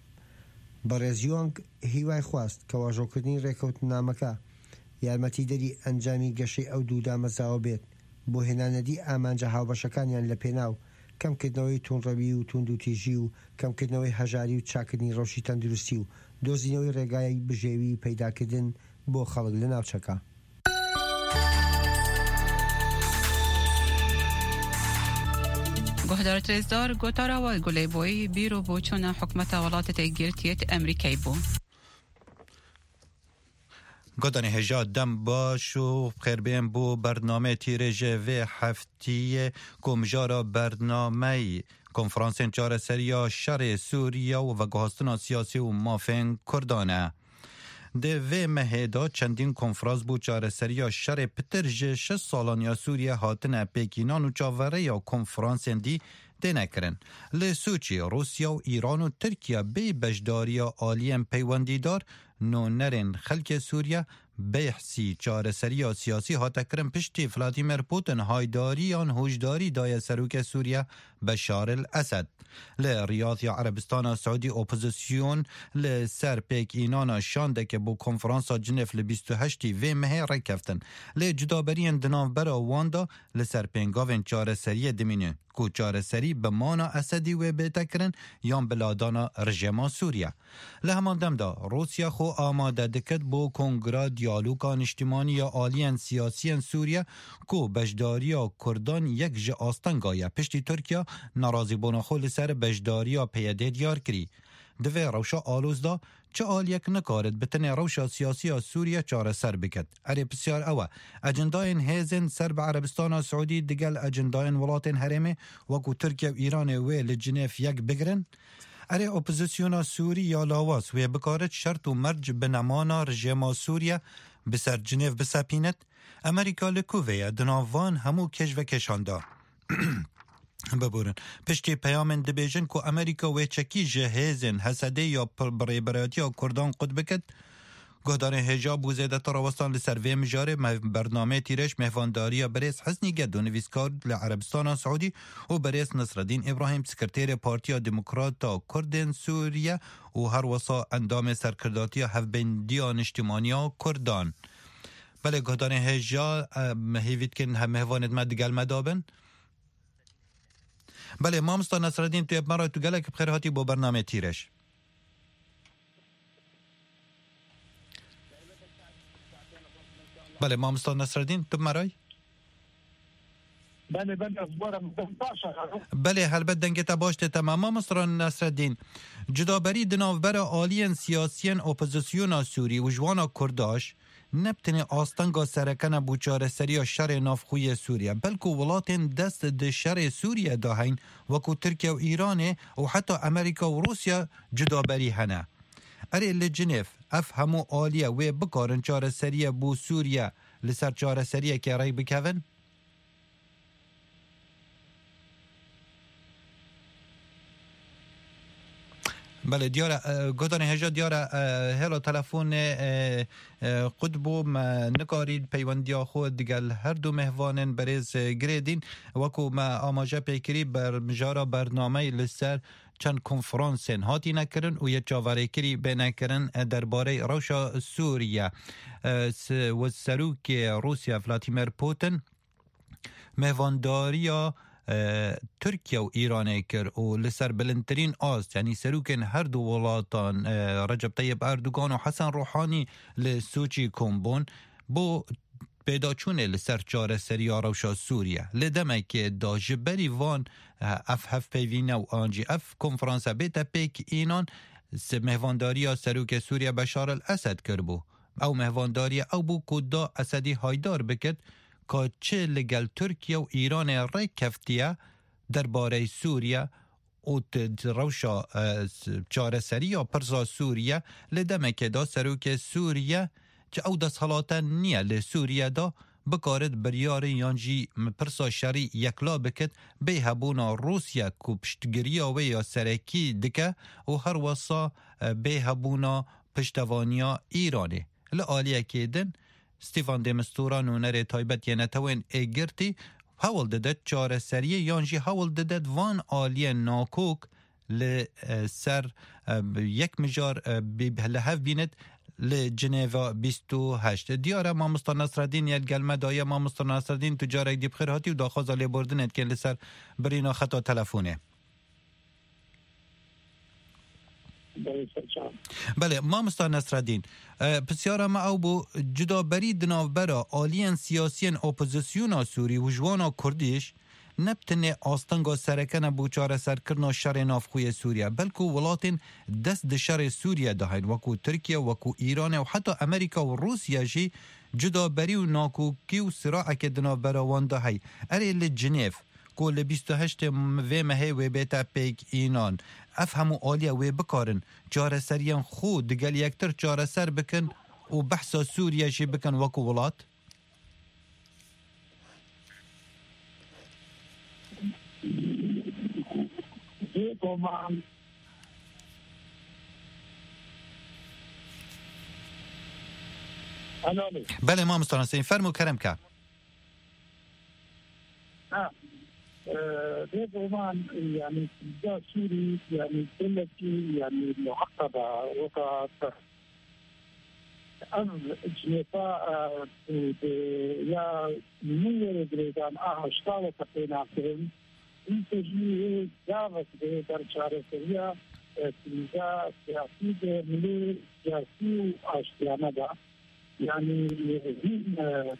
بەڕێز یۆنگ هیوای خواست کە واژۆکردنی ڕێکەوتنامەکە یارمەتیدەری ئەنجامی گەشەی ئەو دوو دامەزراوە بێت بۆ هێنانەدی ئامانجە هاوبەشەکانیان لە پێناو کەمکردنەوەی توونڕەوی و توندوتیژی و کەمکردنەوەی هەژاری و چاکردنی ڕەوشی تەندروستی و دۆزینەوەی ڕێگای بژێوی پەیداکردن بۆ خەڵک لە ناوچەکە.
گهدارت رزدار گۆتاراوای گولەیبۆیی بیرۆ بۆچوونە حکومەتە وڵاتە یەکگرتوویەت ئەمریکای بوو.
گۆدانی هێژا دەم باش و خێربێن بۆ بەرنامە تیرێژە vê heftiyê komjara bernameyê konferansên çareseriya şerê Sûriya û veguhastina siyasî û mafên Kurdan e. Di vê mehê da çendîn konferans bû çareseriya şerê pitir ji şeş salaniya Sûriye hatine pêkînan û çavereya konferansên dî تنکرن لسوچی روسیا و ایران و ترکیه بی بجداریا آلیم پیوندیدار نو نرن خلک سوریه بحثی چاره سری سیاسی ها تکرم پشتی ولادیمیر پوتین هایداری آن هوشداری دای سروک سوریه بشار الاسد ل ریاض یا عربستان سعودی اپوزیسیون ل سر پیک اینانا شانده که بو کنفرانس جنیف ل بیست و هشت و مه رکفتن ل جدابرین دناو برا واندا ل سر پینگاوین چاره سری دمینه کو چاره سری به مانا اسدی و بتکرن یان بلادانا رژیما سوریه له همان دمدا روسیا خو آماده دکت بو کنگرا دیالوگان اجتماعی یا آلیان سیاسی سوریه کو بجداریا کردان یک ج آستنگایا پشتی ترکیه ناراضی بونا خول سر بجداریا پیاده دیار کری دوی روشا آلوز دا چه آل یک نکارد بتنی روشا سیاسی سوریه چاره سر بکد اری بسیار اوه اجنداین هیزن سر به عربستان سعودی دیگل اجنداین ولاتین حرمه وکو ترکیه و ایران وی لجنیف یک بگرن اری اپوزیسیونا سوری یا لاواس و بکارت شرط و مرج بنمانا رژیما سوریه بسر جنیف بسپینت امریکا لکوویه دناوان همو کش و کشاندار ببورن پشتی پیامن دبیجن که امریکا و چکی جهیزن حسده یا بریبراتی یا کردان قد بکد گهدار حجاب و زیده تراوستان لسر وی مجاره برنامه تیرش مهوانداری بریس حسنی گد و نویسکار لعربستان سعودی و بریس نصرالدین ابراهیم سکرتیر پارتیا دموکراتا کردن سوریه و هر وصا اندام سرکرداتی هفبندیان اجتماعی کردان بله گهدار حجاب هیوید کن هم مهواند مدگل مدابن بله ما مستا نصرالدین توی مرا تو گلک بخیر هاتی با برنامه تیرش بله ما مستا نصرالدین تو مرای
بله بله اخبارم
بله هلبت دنگت باشته تمام ما مستا نصرالدین جدابری دناوبر آلین سیاسیان اپوزیسیون سوری و جوانا کرداش نبتنی آستنگا سرکن بوچار سری شر نافخوی سوریه بلکه ولاتین دست ده شر سوریه داهین وکو ترکیه و ایران و حتی امریکا و روسیا جدابری هنه اری لجنیف اف همو آلیه و بکارن چار سریه بو سوریه لسر چار سریه که رای بکون؟ بله دیاره گفتن هجا دیاره هلو تلفن قطبو ما نکارید پیوندیا خود دیگل هر دو مهوانن بریز گریدین وکو ما آماجه پیکری بر مجارا برنامه لسر چند کنفرانسن هاتی نکرن و یک جاوره کری به نکرن درباره روشا سوریه و سروک روسیا ولادیمیر پوتین مهوانداریا ترکیه و ایران کر و لسر بلندترین آست یعنی سروکن هر دو ولاتان رجب طیب اردوگان و حسن روحانی لسوچی کمبون بو پیدا چونه لسر چاره سریا روشا سوریه لدمه که دا جبری وان اف هف پیوینه و آنجی اف کنفرانس بیتا پیک اینان مهوانداری سروک سوریه بشار الاسد کربو او مهوانداری او بو کدا اسدی هایدار بکد که چه لگل ترکیه و ایران رای کفتیه درباره سوریه و روشا چاره سری یا پرسا سوریه لدمه که دا سروک سوریه که او دست حالاتا نیه لسوریه دا بکارد بریار یانجی پرسا شری یکلا بکد به هبونا روسیا که پشتگیری و یا سرکی دکه و هر وصا به هبونا پشتوانیا ایرانه لآلیه که دن ستیفان دمستورا نونر تایبت یه نتوین ایگرتی حول ددد چاره سریه یانجی حول ددد وان آلیه ناکوک لسر یک مجار لحف بیند لجنیوا بیست و هشت دیاره ما مستان نصرالدین یک گلمه دایه ما مستان نصرالدین تجاره دی بخیر هاتی و داخواز آلی بردنید که لسر برینا خطا تلفونه بله ما مستان نصرالدین بسیار ما او بو جدا بری دناوبرا آلیان سیاسیان اپوزیسیونا سوری و جوانا کردیش نبتنه آستنگا سرکن بوچار سرکرنا شر نافخوی سوریه بلکو ولاتین دست ده شر سوریه دهین وکو ترکیه وکو ایران و حتی امریکا و روسیه جی جدا بری و ناکوکی و صراع که دناوبرا وان دهی اری لجنیف کل بیست و هشت و مهی و بیتا پیک اینان اف همو آلیه و بکارن چاره سریان خود دگل یکتر چاره سر بکن و بحثا سوریه جی بکن وکو ولات
كومان
بله ما مستانسين فرمو كرم كا
اه ده كمان يعني ده سوري يعني دلتي يعني معقدة وقت از جنفا یا نور گریدان آشتاو پتینا کرن این تجمیه دعوت به در چاره سریا تیزا سیاسی ده ملی سیاسی و آشتیانه دا یعنی این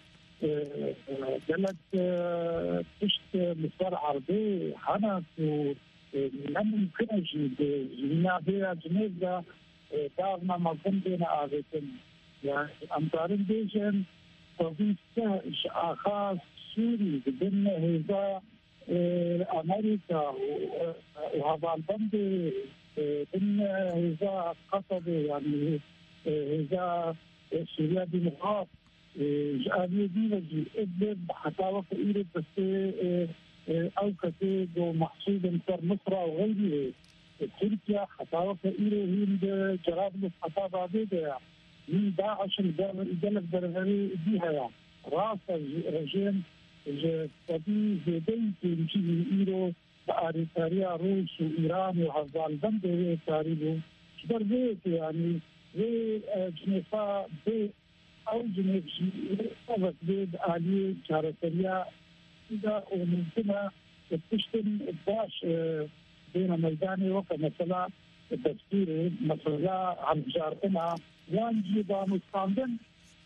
دلت تشت مصر عربی هنه تو نممکنه جیده جنینا بیا جنیز دا دارنا مظلم دینا آغیتن يعني أمطارين بيجن توفيق أخاص سوري ضمن هذا أمريكا وهذا البند ضمن هذا قصد يعني هذا سوريا ديمقراط جابي دينجي إدلب حتى وقت إيرد بس أو كتير ومحصول انتر مصر وغيره تركيا حتى وقت إيرد هند جرابلس حتى بعده من داعش الجلد برغري بيها يعني راس رجيم جدي زيدين تمشي إيرو بأريتريا روس وإيران وعزال بند تاريبو كبر بيت يعني زي جنفا بيت أو جنف أبس بيت آلية كارتريا إذا وممكنة تشتم باش بين ميداني وقت مثلا الدستوري مثلا عن جارتنا يانجي بامستاندن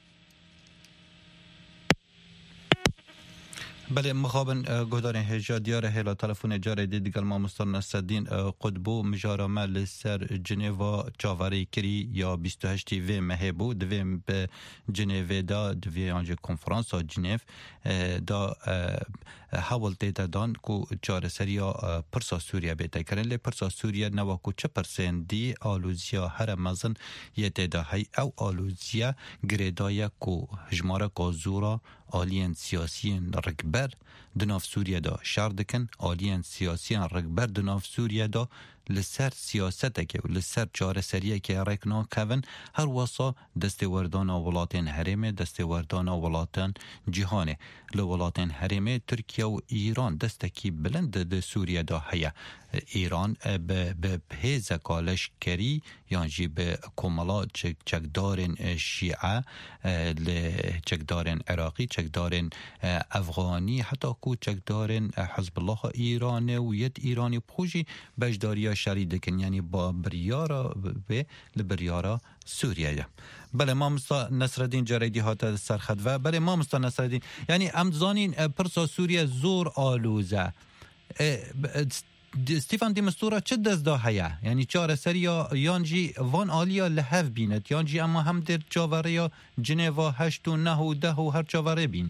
بله مخابن گهدارین هجا دیار هلا تلفون جاره دیگر ما مستان نصدین قطبو مجارا مل سر جنیوا چاوری کری یا بیست و هشت و مهبو دویم به جنیوه دا دوی آنجا کنفرانس ها جنیو دا حول تیتا دان کو چار سریا پرسا سوریا بیتا کرن لی پرسا سوریا نوا کو چه پرسندی آلوزیا هر مزن یه تیدا هی او آلوزیا گریدایا کو هجمارا کو زورا آلیان سیاسیین رکبر دناف سوریا دا شاردکن آلیان سیاسیین رکبر دناف سوریا دا لسر سیاسته که و لسر چاره سریه که رکنا کون هر واسا دستوردان ولاتین حرمه دستوردان ولاتین جهانه لولاتین حرمه ترکیه و ایران دستکی بلند ده سوریا دا هیا ایران به پهیز کالش کری یعنی به کمالا چکدارن شیعه چکدارن عراقی چکدارن افغانی حتی کو چکدارن حزب الله ایران و ید ایرانی پوشی بجداریا شریدکن یعنی با بریارا به لبریارا سوریه. بله ما مستا نصرالدین جاریدی هات سرخد و بله ما مستا نصرالدین یعنی امزانین پرسا سوریه زور آلوزه ستیفان دیمستورا چه دست دا هیا یعنی چاره سریا یانجی وان آلیا لحف بیند یانجی اما هم در چاوره یا جنیوا هشت و نه و ده و هر چاوره بین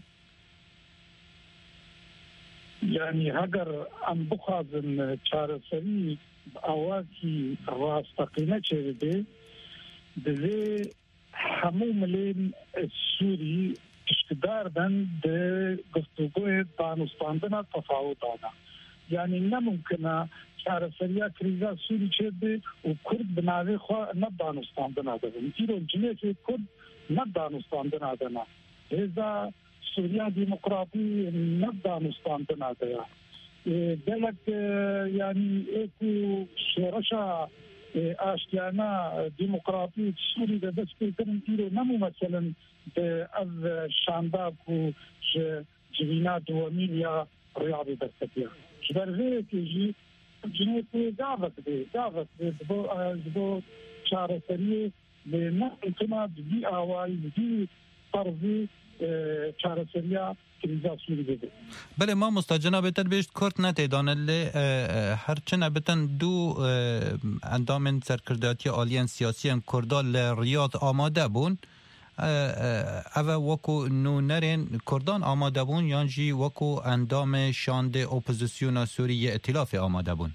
يعني هجر أن بخازن شارسري أواكي واستقيمة شرده دزي حمو ملين السوري اشتدار دن ده گفتگوه دانستاندنا تفاوتانا يعني نممكن شارسريا كريزا سوري شرده وكرد بناوي خواه ندانستاندنا دن تيرو الجنيه كرد ندانستاندنا دن هذا سوريا ديمقراطي نبدانستان بناديا دلك يعني اكو شرشا اشتيانا ديمقراطي سوري ده بس كان تيرو نمو مثلا از شانداب و جوينات وميليا رياضي دستيا شبرغي تيجي جنيت دعوت دي دعوت دبو دبو شهر سريه لنقطنا دي اواي دي طرزي چاره سریا کریزا سوری بده
بله ما مستجنا بتر بیشت کرد نتیدانه لی هرچه نبتن دو اندام سرکرداتی آلیان سیاسی کردال ریاض آماده بون اوه وکو نو نرین کردان آماده بون یانجی وکو اندام شاند اپوزیسیون سوری ائتلاف آماده بون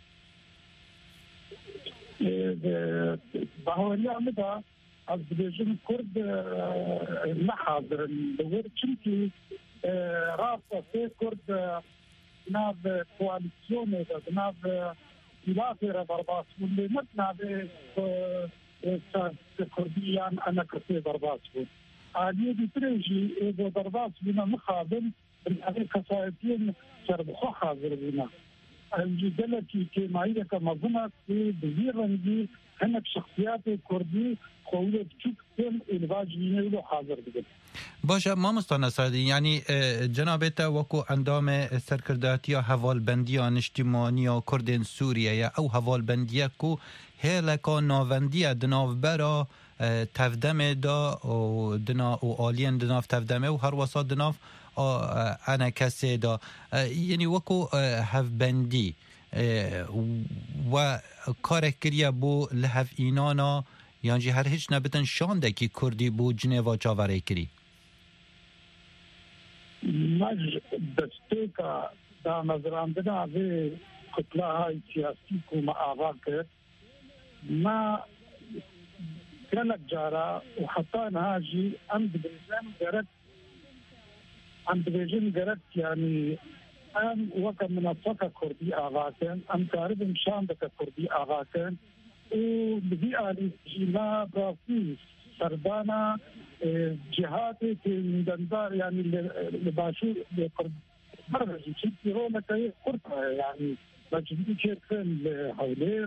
باوری آمده از بیشتر کرد نحاضر الدور چونکی راسته کرد ناو کوalisyonu da ناو اختلاف را برباس بون لمتنا به کردیان انا کسی برباس بون عالیه دی تریجی ایگو برباس بونا مخابل بنابه کسایتین سربخو حاضر بونا انجی دلتی که مایده که مظنه که بزیر رنگی هنک شخصیات کردی خوله چوک تن الواج بینه حاضر بگن.
باشه مامۆستا نەسرەدین یعنی جنابێتە وەکو ئەندامێ سەرکردایەتیە هەواڵبەندیە نیشتیمانیە کوردên سووریەیە ئەو هەواڵبەندیە و هێلەکە ناوەندیە دناوبەرە تەفدەمێدا و دنا و ئالیەن دناو تەفدەمێ و هەروەسا دناو ئەنە کەسێدا یعنی وەکو هەفبەندی و کارێک کریە بۆ لە هەفئینانە یانجی هەر هیچ نەبتن شاندێکی کوردی بۆ جنێڤا چاوەڕێ کری.
مج دستێکە دامەزراندنا vê kutlahay siyasî ku me ava kir me gelek cara û heta niha jî em dibêjin gerek em dibêjin gerek yanî em weke minafeka Kurdî avakin em karibin şandeke Kurdî avakin û li vî alî jî me rastî serdana جهاتي في دندار يعني لباشو برج شيء روما كي قرطة يعني مجدي كيرفن لهولير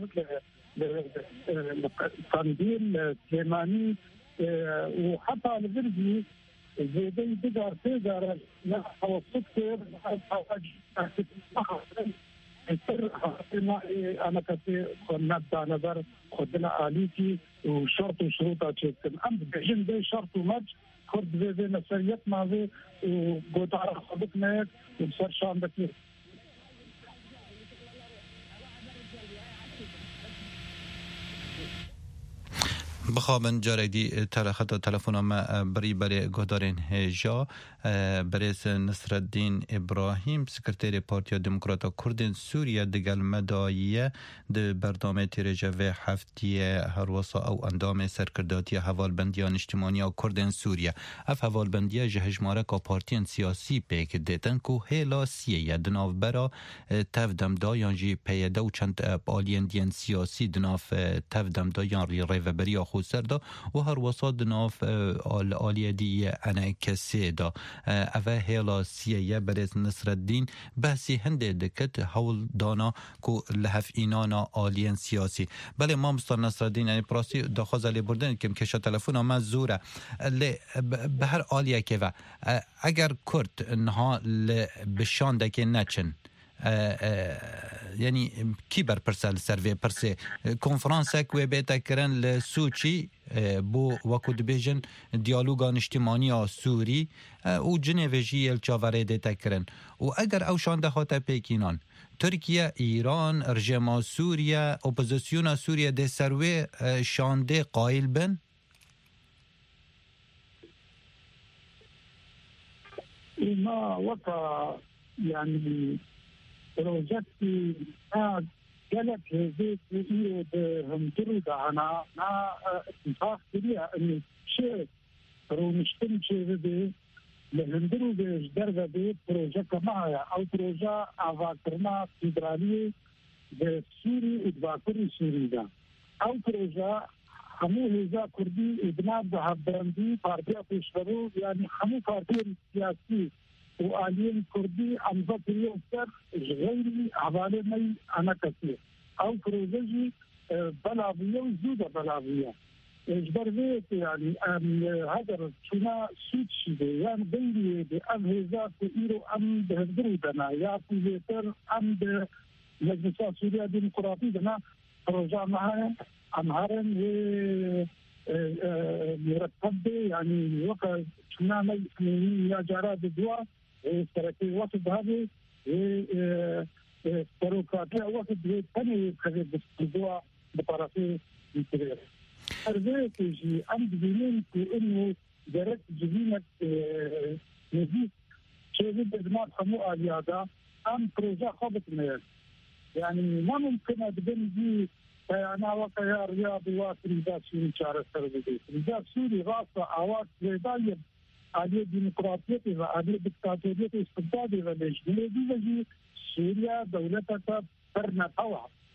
لقنديل سليماني وحتى لبرجي زيدي بدار تقدر توسط كير أنا كثير كنا نظر خدنا آليتي وشرط وشروطها تشكل أم بجن ده شرط ومج كرد في ذي نسيت ماذي وقلت على خبطنا وبصير شان بكي
بخوابن جاردی تلخط تلفن ما بری بری گهدارین هجا بریس نصرالدین ابراهیم سکرتری پارتیا دموکراتا کردین سوریه دگل مداییه ده برنامه تیرجه و هفتیه هر واسا او اندام سرکرداتی حوالبندیان اجتماعی و کردین سوریه اف حوالبندیه جهجماره که پارتیان سیاسی پیک دیتن که هیلا سیه دناف برا تفدم دا یانجی پیده و چند آلین دین سیاسی دناف تفدم دا یان ری ری و بری خود سردا و هر وسط ناف آل آلیه دی انا کسی دا اوه هیلا سیه برز نصرالدین بحثی هنده دکت حول دانا کو لحف اینانا آلیین سیاسی بله ما مستر نصرالدین یعنی پراسی داخواز علی بردن کم کشا تلفون ما زوره به هر آلیه که و اگر کرد نها بشانده که نچن یعنی کی بر پرسل سروی پرسه کنفرانسک و بیتا کرن لسوچی بو وکو دبیجن دیالوگان اجتماعی سوری و جنویجی الچاوره دیتا کرن و اگر او شانده خاطر پیکینان ترکیه، ایران، رژیم سوریه، اپوزیسیون سوریه ده سروی شانده قائل بن؟
ما وقع يعني بروجكتي ما قالت هذيك هي هم تريد أنا ما اتفاق كبير إنه شيء رومشتم شيء ذي لهندرو بجدر ذي بروجكت معايا أو بروجا أفاكرنا فيدرالية بسوري إدباكري سوري ده أو بروجا همو هزا كردي إدناب بهبرندي بارتيا بيشترو يعني همو بارتيا سياسي وآلين كردي أمضى اليوم غيري عبالي مي أنا كثير أو بروجي بلاوية وزودة بلاوية إجبر بيت يعني أم هذا شنا سوت شيء يعني بيني بأم هزا كإيرو أم بهدرو دنا يا بيتر أم بمجلس سوريا ديمقراطي دنا بروجا معها أم هرم مرتب يعني وقت شنا مي يا جراد الدوا تركي وقت هذه تروكاتي وقت ثاني خذ الدوا بطرفي الكبير أرجوك شيء أم بدين إنه درت جبينة نزيد شيء بدماغ خمو اليادا أم بروجا خبط مير يعني ما ممكن أدبن دي أنا وقيا رياضي واسريدا سوري شارع سربدي رياض سوري راسا أواك زيدايب عليه ديمقراطية وعليه دكتاتورية استبدادي وليش دي وجي سوريا دولتها فرنا طوع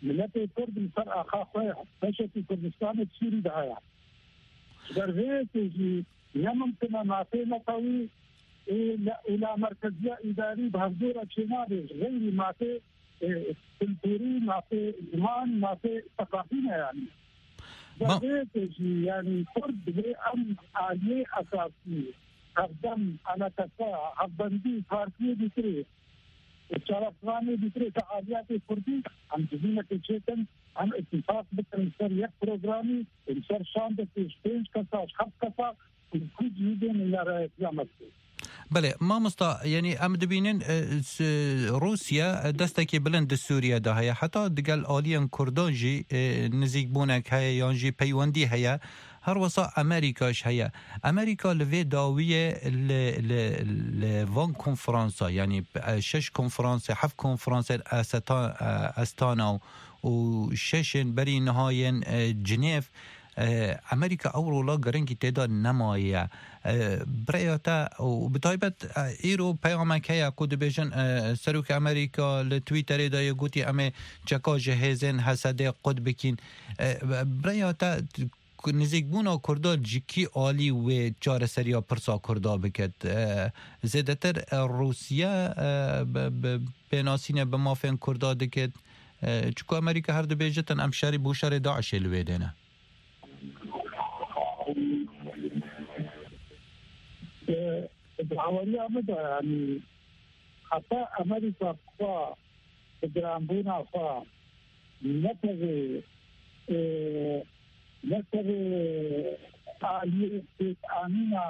ملت کرد سر آخا خواه فشتی کردستان سوری دهایا در ویتی نممکنه مافی نتاوی الى مرکزیه اداری بهدورة چنابه غیر مافی کلتوری مافی زمان مافی ثقافی يعني در ویتی يعني کرد به ام آلیه اساسی اقدم على تساع عبندی پارتی دیتری شرفانی دیتری فعالیات کردی هم جزینه کچیتن هم اتفاق بکن سر یک پروگرامی سر شانده پیش پنج کسا شخص کسا کج یدین الى قیامت.
بله ما مستا یعنی ام دبینن روسیا دستکی بلند سوریه ده هیا حتی دگل آلیان کردان جی نزیک بونک هیا یان جی پیوندی هیا هر وسا امریکاش هیا امریکا لوی داویه ل وان کنفرانسا یعنی شش کنفرانس هفت کنفرانس استانا و ششن بری نهاین جنیف امریکا اورولا گرنگی تعداد نمایه برایتا و بطایبت ایرو پیامک هیا کود بیشن سروک امریکا لتویتر دای گوتی امه چکا جهزن حسده قد بکین برایتا نزیک بونا کردا جیکی عالی و چار سریا پرسا کردا بکد زیادتر روسیه بناسینه به مافین کردا دکد چکو امریکا هر دو بیجتن امشاری بوشار داعش الویدنه
العوالي عمدا يعني حتى أمريكا خوا جرامبونا خوا نتغي نتغي عالية آمينة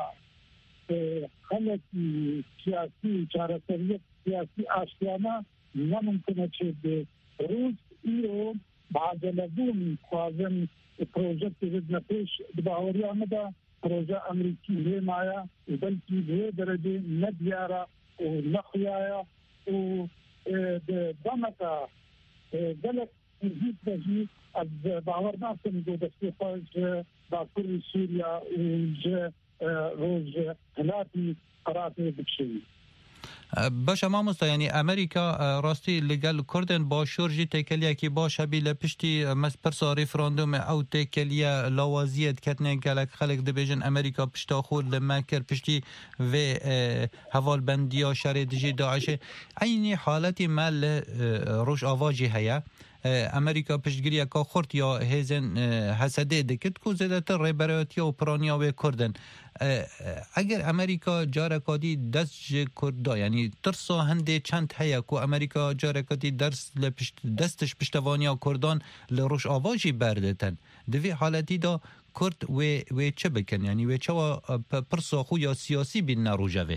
خلقي سياسي شارسرية سياسي آشيانا نممكن تشد روس إيرو بعد لبون خوازن پروژه بدنا پیش دباوری آمده پروژه امریکی هی مایا و بلکی به درجه ندیاره و نخیایا و دمتا دلت نزید بجی از باور ناسم دو دستی خواهش باکر سوریا و جه روز هلاتی قراتی بکشید.
باشه ما مستا یعنی امریکا راستی لگل کردن با شورجی تکلیه که باشه بیل پشتی پرسا ریفراندوم او تکلیه لاوازیت کتنه گلک خلق دبیجن امریکا پشتا خود لمکر پشتی و حوال بندی ها شر دیجی داعشه اینی حالتی مال روش آواجی هیا امریکا پشتگیری که خورد یا هزن حسده دکت که زیده تر ریبراتی و پرانیا و کردن اگر امریکا جارکادی دست کرده یعنی ترسا هنده چند هیا که امریکا جارکادی درس دستش پشتوانیا کردان لروش آواجی بردتن دوی حالتی دا کرد و, و چه بکن یعنی و چه پرسا خو یا سیاسی بین نروجه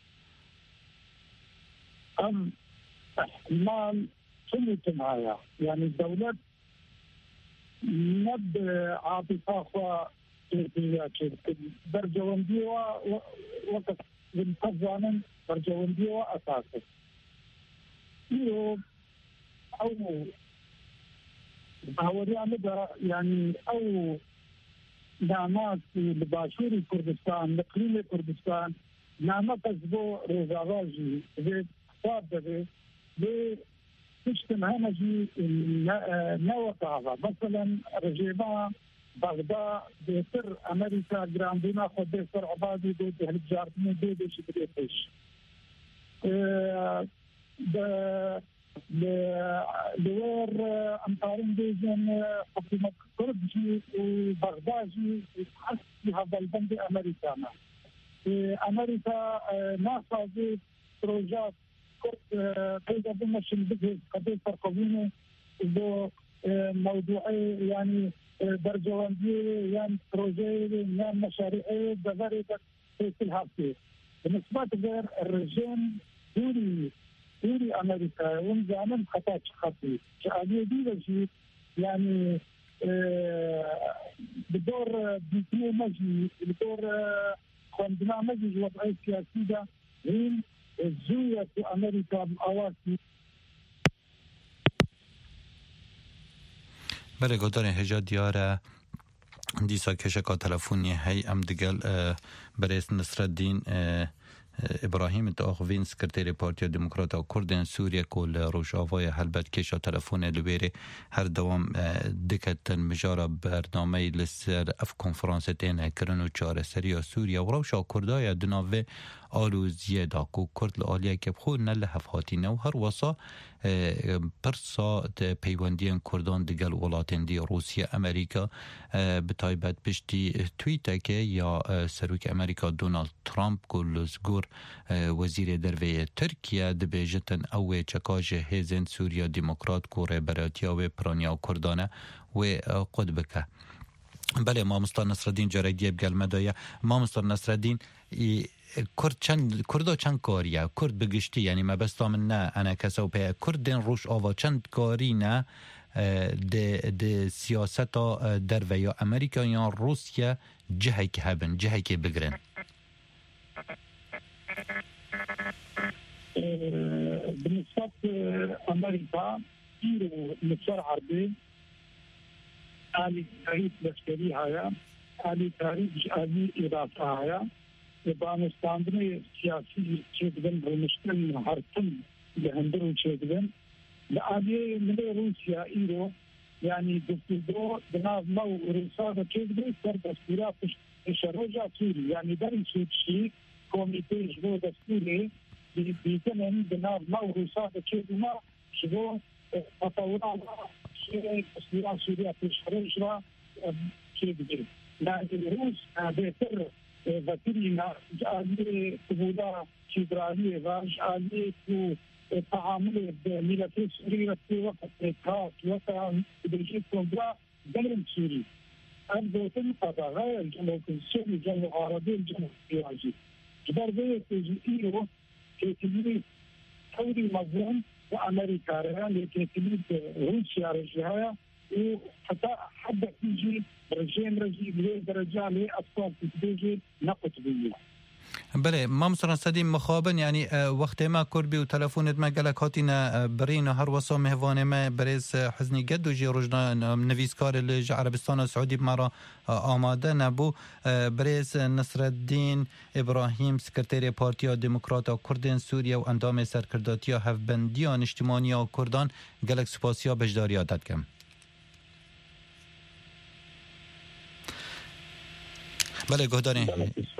ام احتمال سنة معايا يعني الدولة نب عاطفة خوا برجوانديوا وقت بالقضانا برجوانديوا أساسا إيو أو باوري عمدا يعني أو نعمات لباشوري كردستان لقليل كردستان نعمات أزبو رزاواجي بيت صادة بيت تجتمع همجي نوقعها مثلا رجيما بغداد بيتر امريكا جراندينا خود بيتر عبادي دو دهل جارتني دو دو شبريتش لوير امطارين بيزن حكومة كردجي وبغداجي تحسي هذا البند امريكانا امريكا ناسا زي بروجات كيف بمشي البدء قضية فرقوينة إذا موضوعي يعني برجواندية يعني بروجي يعني مشاريعي بغير في كل هذه بالنسبة غير الرجيم دوري دوري أمريكا ومزامن خطأ خطي شعبية دي بشي يعني بدور بيتي مجي بدور خندنا مجي وضعي سياسي ده هين الزوية في أمريكا بأواسي
بله گودارین هجا دیاره دیسا کشکا تلفونی هی ام دگل برس نصر الدین ابراهیم تاخوین سکرتری پارتی دموکراتا کردن سوریه کل روشاوای هلبت کشا تلفون لبیره هر دوام دکتن مجارا برنامه لسر اف کنفرانس تین کرن و چاره سریا سوریه و روشا کردای دناوه آلوزیه داکو کرد لآلیه که بخور نل هفهاتینه و هر وصا پرسا پیوندین کردان دگل ولاتین دی روسیه امریکا بتایبت پشتی تویته که یا سروک امریکا دونالد ترامپ گلزگور وزیر دروی ترکیه دبیجتن اوه چکاج هیزن سوریا دموکرات کوره براتیا و پرانیا و کردانه و قد بکه. بله ما مستر نصرالدین جاریدیه بگل مدایه ما مستر نصرالدین کرد چند کرد چند کاریه کرد بگشتی یعنی ما بس من نه انا کسو په کردن روش آوا چند کاری نه د د سیاست در و یا امریکا یا روسیه جهی که هبن جهی که بگرن
بالنسبة أمريكا في مصر عربي آلي تاريخ لشكري هايا آلي تاريخ آلي إضافة هايا بانستاندنی سیاسی چیزن رمشتن هرتن لهندرو چیزن لآلیه من روسیا ایرو یعنی دستور بناو مو روسا چیزن سر دستورا پشروجا سوری یعنی در این سوچی کمیته جبو دستوری بیتنن بناو مو روسا چیزن شبو تطورا دستورا سوریا پشروجا چیزن لكن روس بهتر وكيلنا جعلني قبولا شيدرالية وجعلني في تعامل بملكي سوريا في وقت إتحاد وقت بلجيك كونغرا دلم سوري أبدو تنقضى غير الجنوب السوري الجنوب العربي الجنوب السوري جبر بيه تجيئيرو كتليل ثوري مظلوم وأمريكا ريان كتليل روسيا رجيها وحتى حد تيجي رجيم رجي بلي درجة لي أطفال تتبيجي نقطبية.
بله ما مثلا صدیم مخابن یعنی وقت ما کربی و تلفونت ما گلک هاتینا برین و هر وصا مهوانه ما برز حزنی گد و جی رجنا نویسکار لج عربستان و سعودی مرا آماده نبو برز نصرالدین ابراهیم سکرتری پارتی دموکرات و کردن سوریه و اندام سرکرداتی و هفبندیان اجتماعی و کردان گلک سپاسیا بجداری عادت کم. بله گهدارین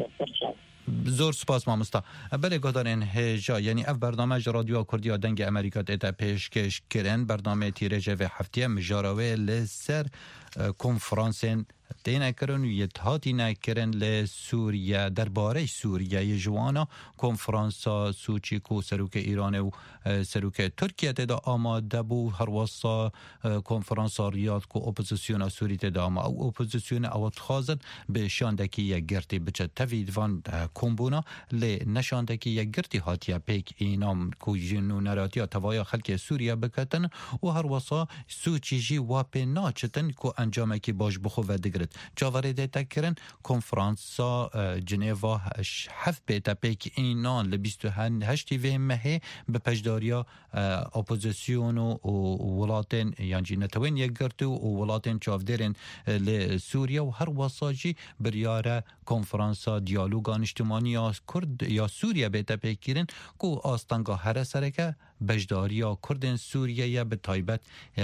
زور سپاس مامستا بله گهدارین هجا یعنی اف برنامه رادیو کردی دنگ امریکا تا پیشکش کردن برنامه تیرج و هفته مجاروه لسر کنفرانسن تینا کرن و یتهاتی نکرن لسوریه درباره سوریه جوانا کنفرانسا سوچی کو سروک ایران و سروک ترکیه تدا آماده بو هر واسا کنفرانسا ریاض کو اپوزیسیون سوری تدا آما او اپوزیسیون اوت خازن به شاندکی یک گرتی بچه تویدوان کمبونا لی نشاندکی یک گرتی هاتیا پیک اینام کو جنو نراتیا توایا خلک سوریه بکتن و هر واسا سوچی جی واپی ناچتن کو انجامه کی باش بخو و دگرد جاوری دیتا کرن کنفرانسا جنیوا هفت بیتا پیک اینان لبیست و هشتی و مهی به پجداریا اپوزیسیون و ولاتین یعنی نتوین یک گرتو و ولاتین چافدرین لسوریا و هر واساجی بریاره کنفرانسا دیالوگان اجتماعی یا کرد یا سوریا بیتا پیک کرن کو آستانگا هر سرکه بجداریا کردن سوریه یا به تایبت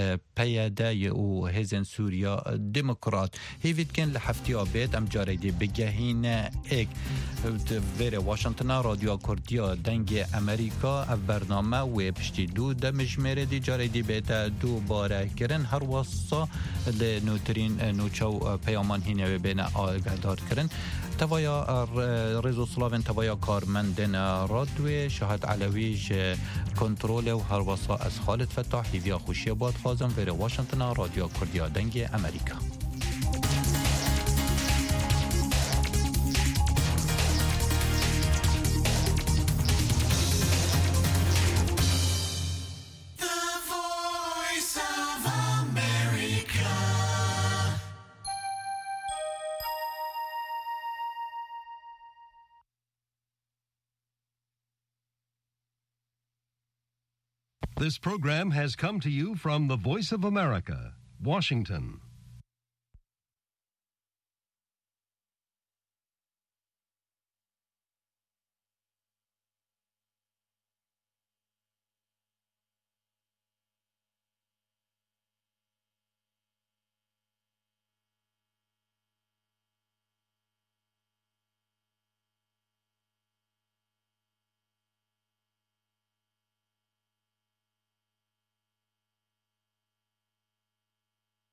پیاده و هزن سوریا دموکرات هیوید کن لحفتی آبید ام جاریدی بگهین ایک ویر واشنطن رادیو کردیا دنگ امریکا اف برنامه و پشتی دو دمجمره دی جاریدی بیتا دو باره کرن هر واسا لنوترین نوچو پیامان هینه بین آگهدار کرن توایا رزو سلاوین توایا کارمندن رادوی شاهد علویج کنترل و هر واسا از خالد فتاحی ویا خوشی باد خازم ویر واشنطن رادیو کردیا دنگ امریکا.
This program has come to you from the Voice of America, Washington.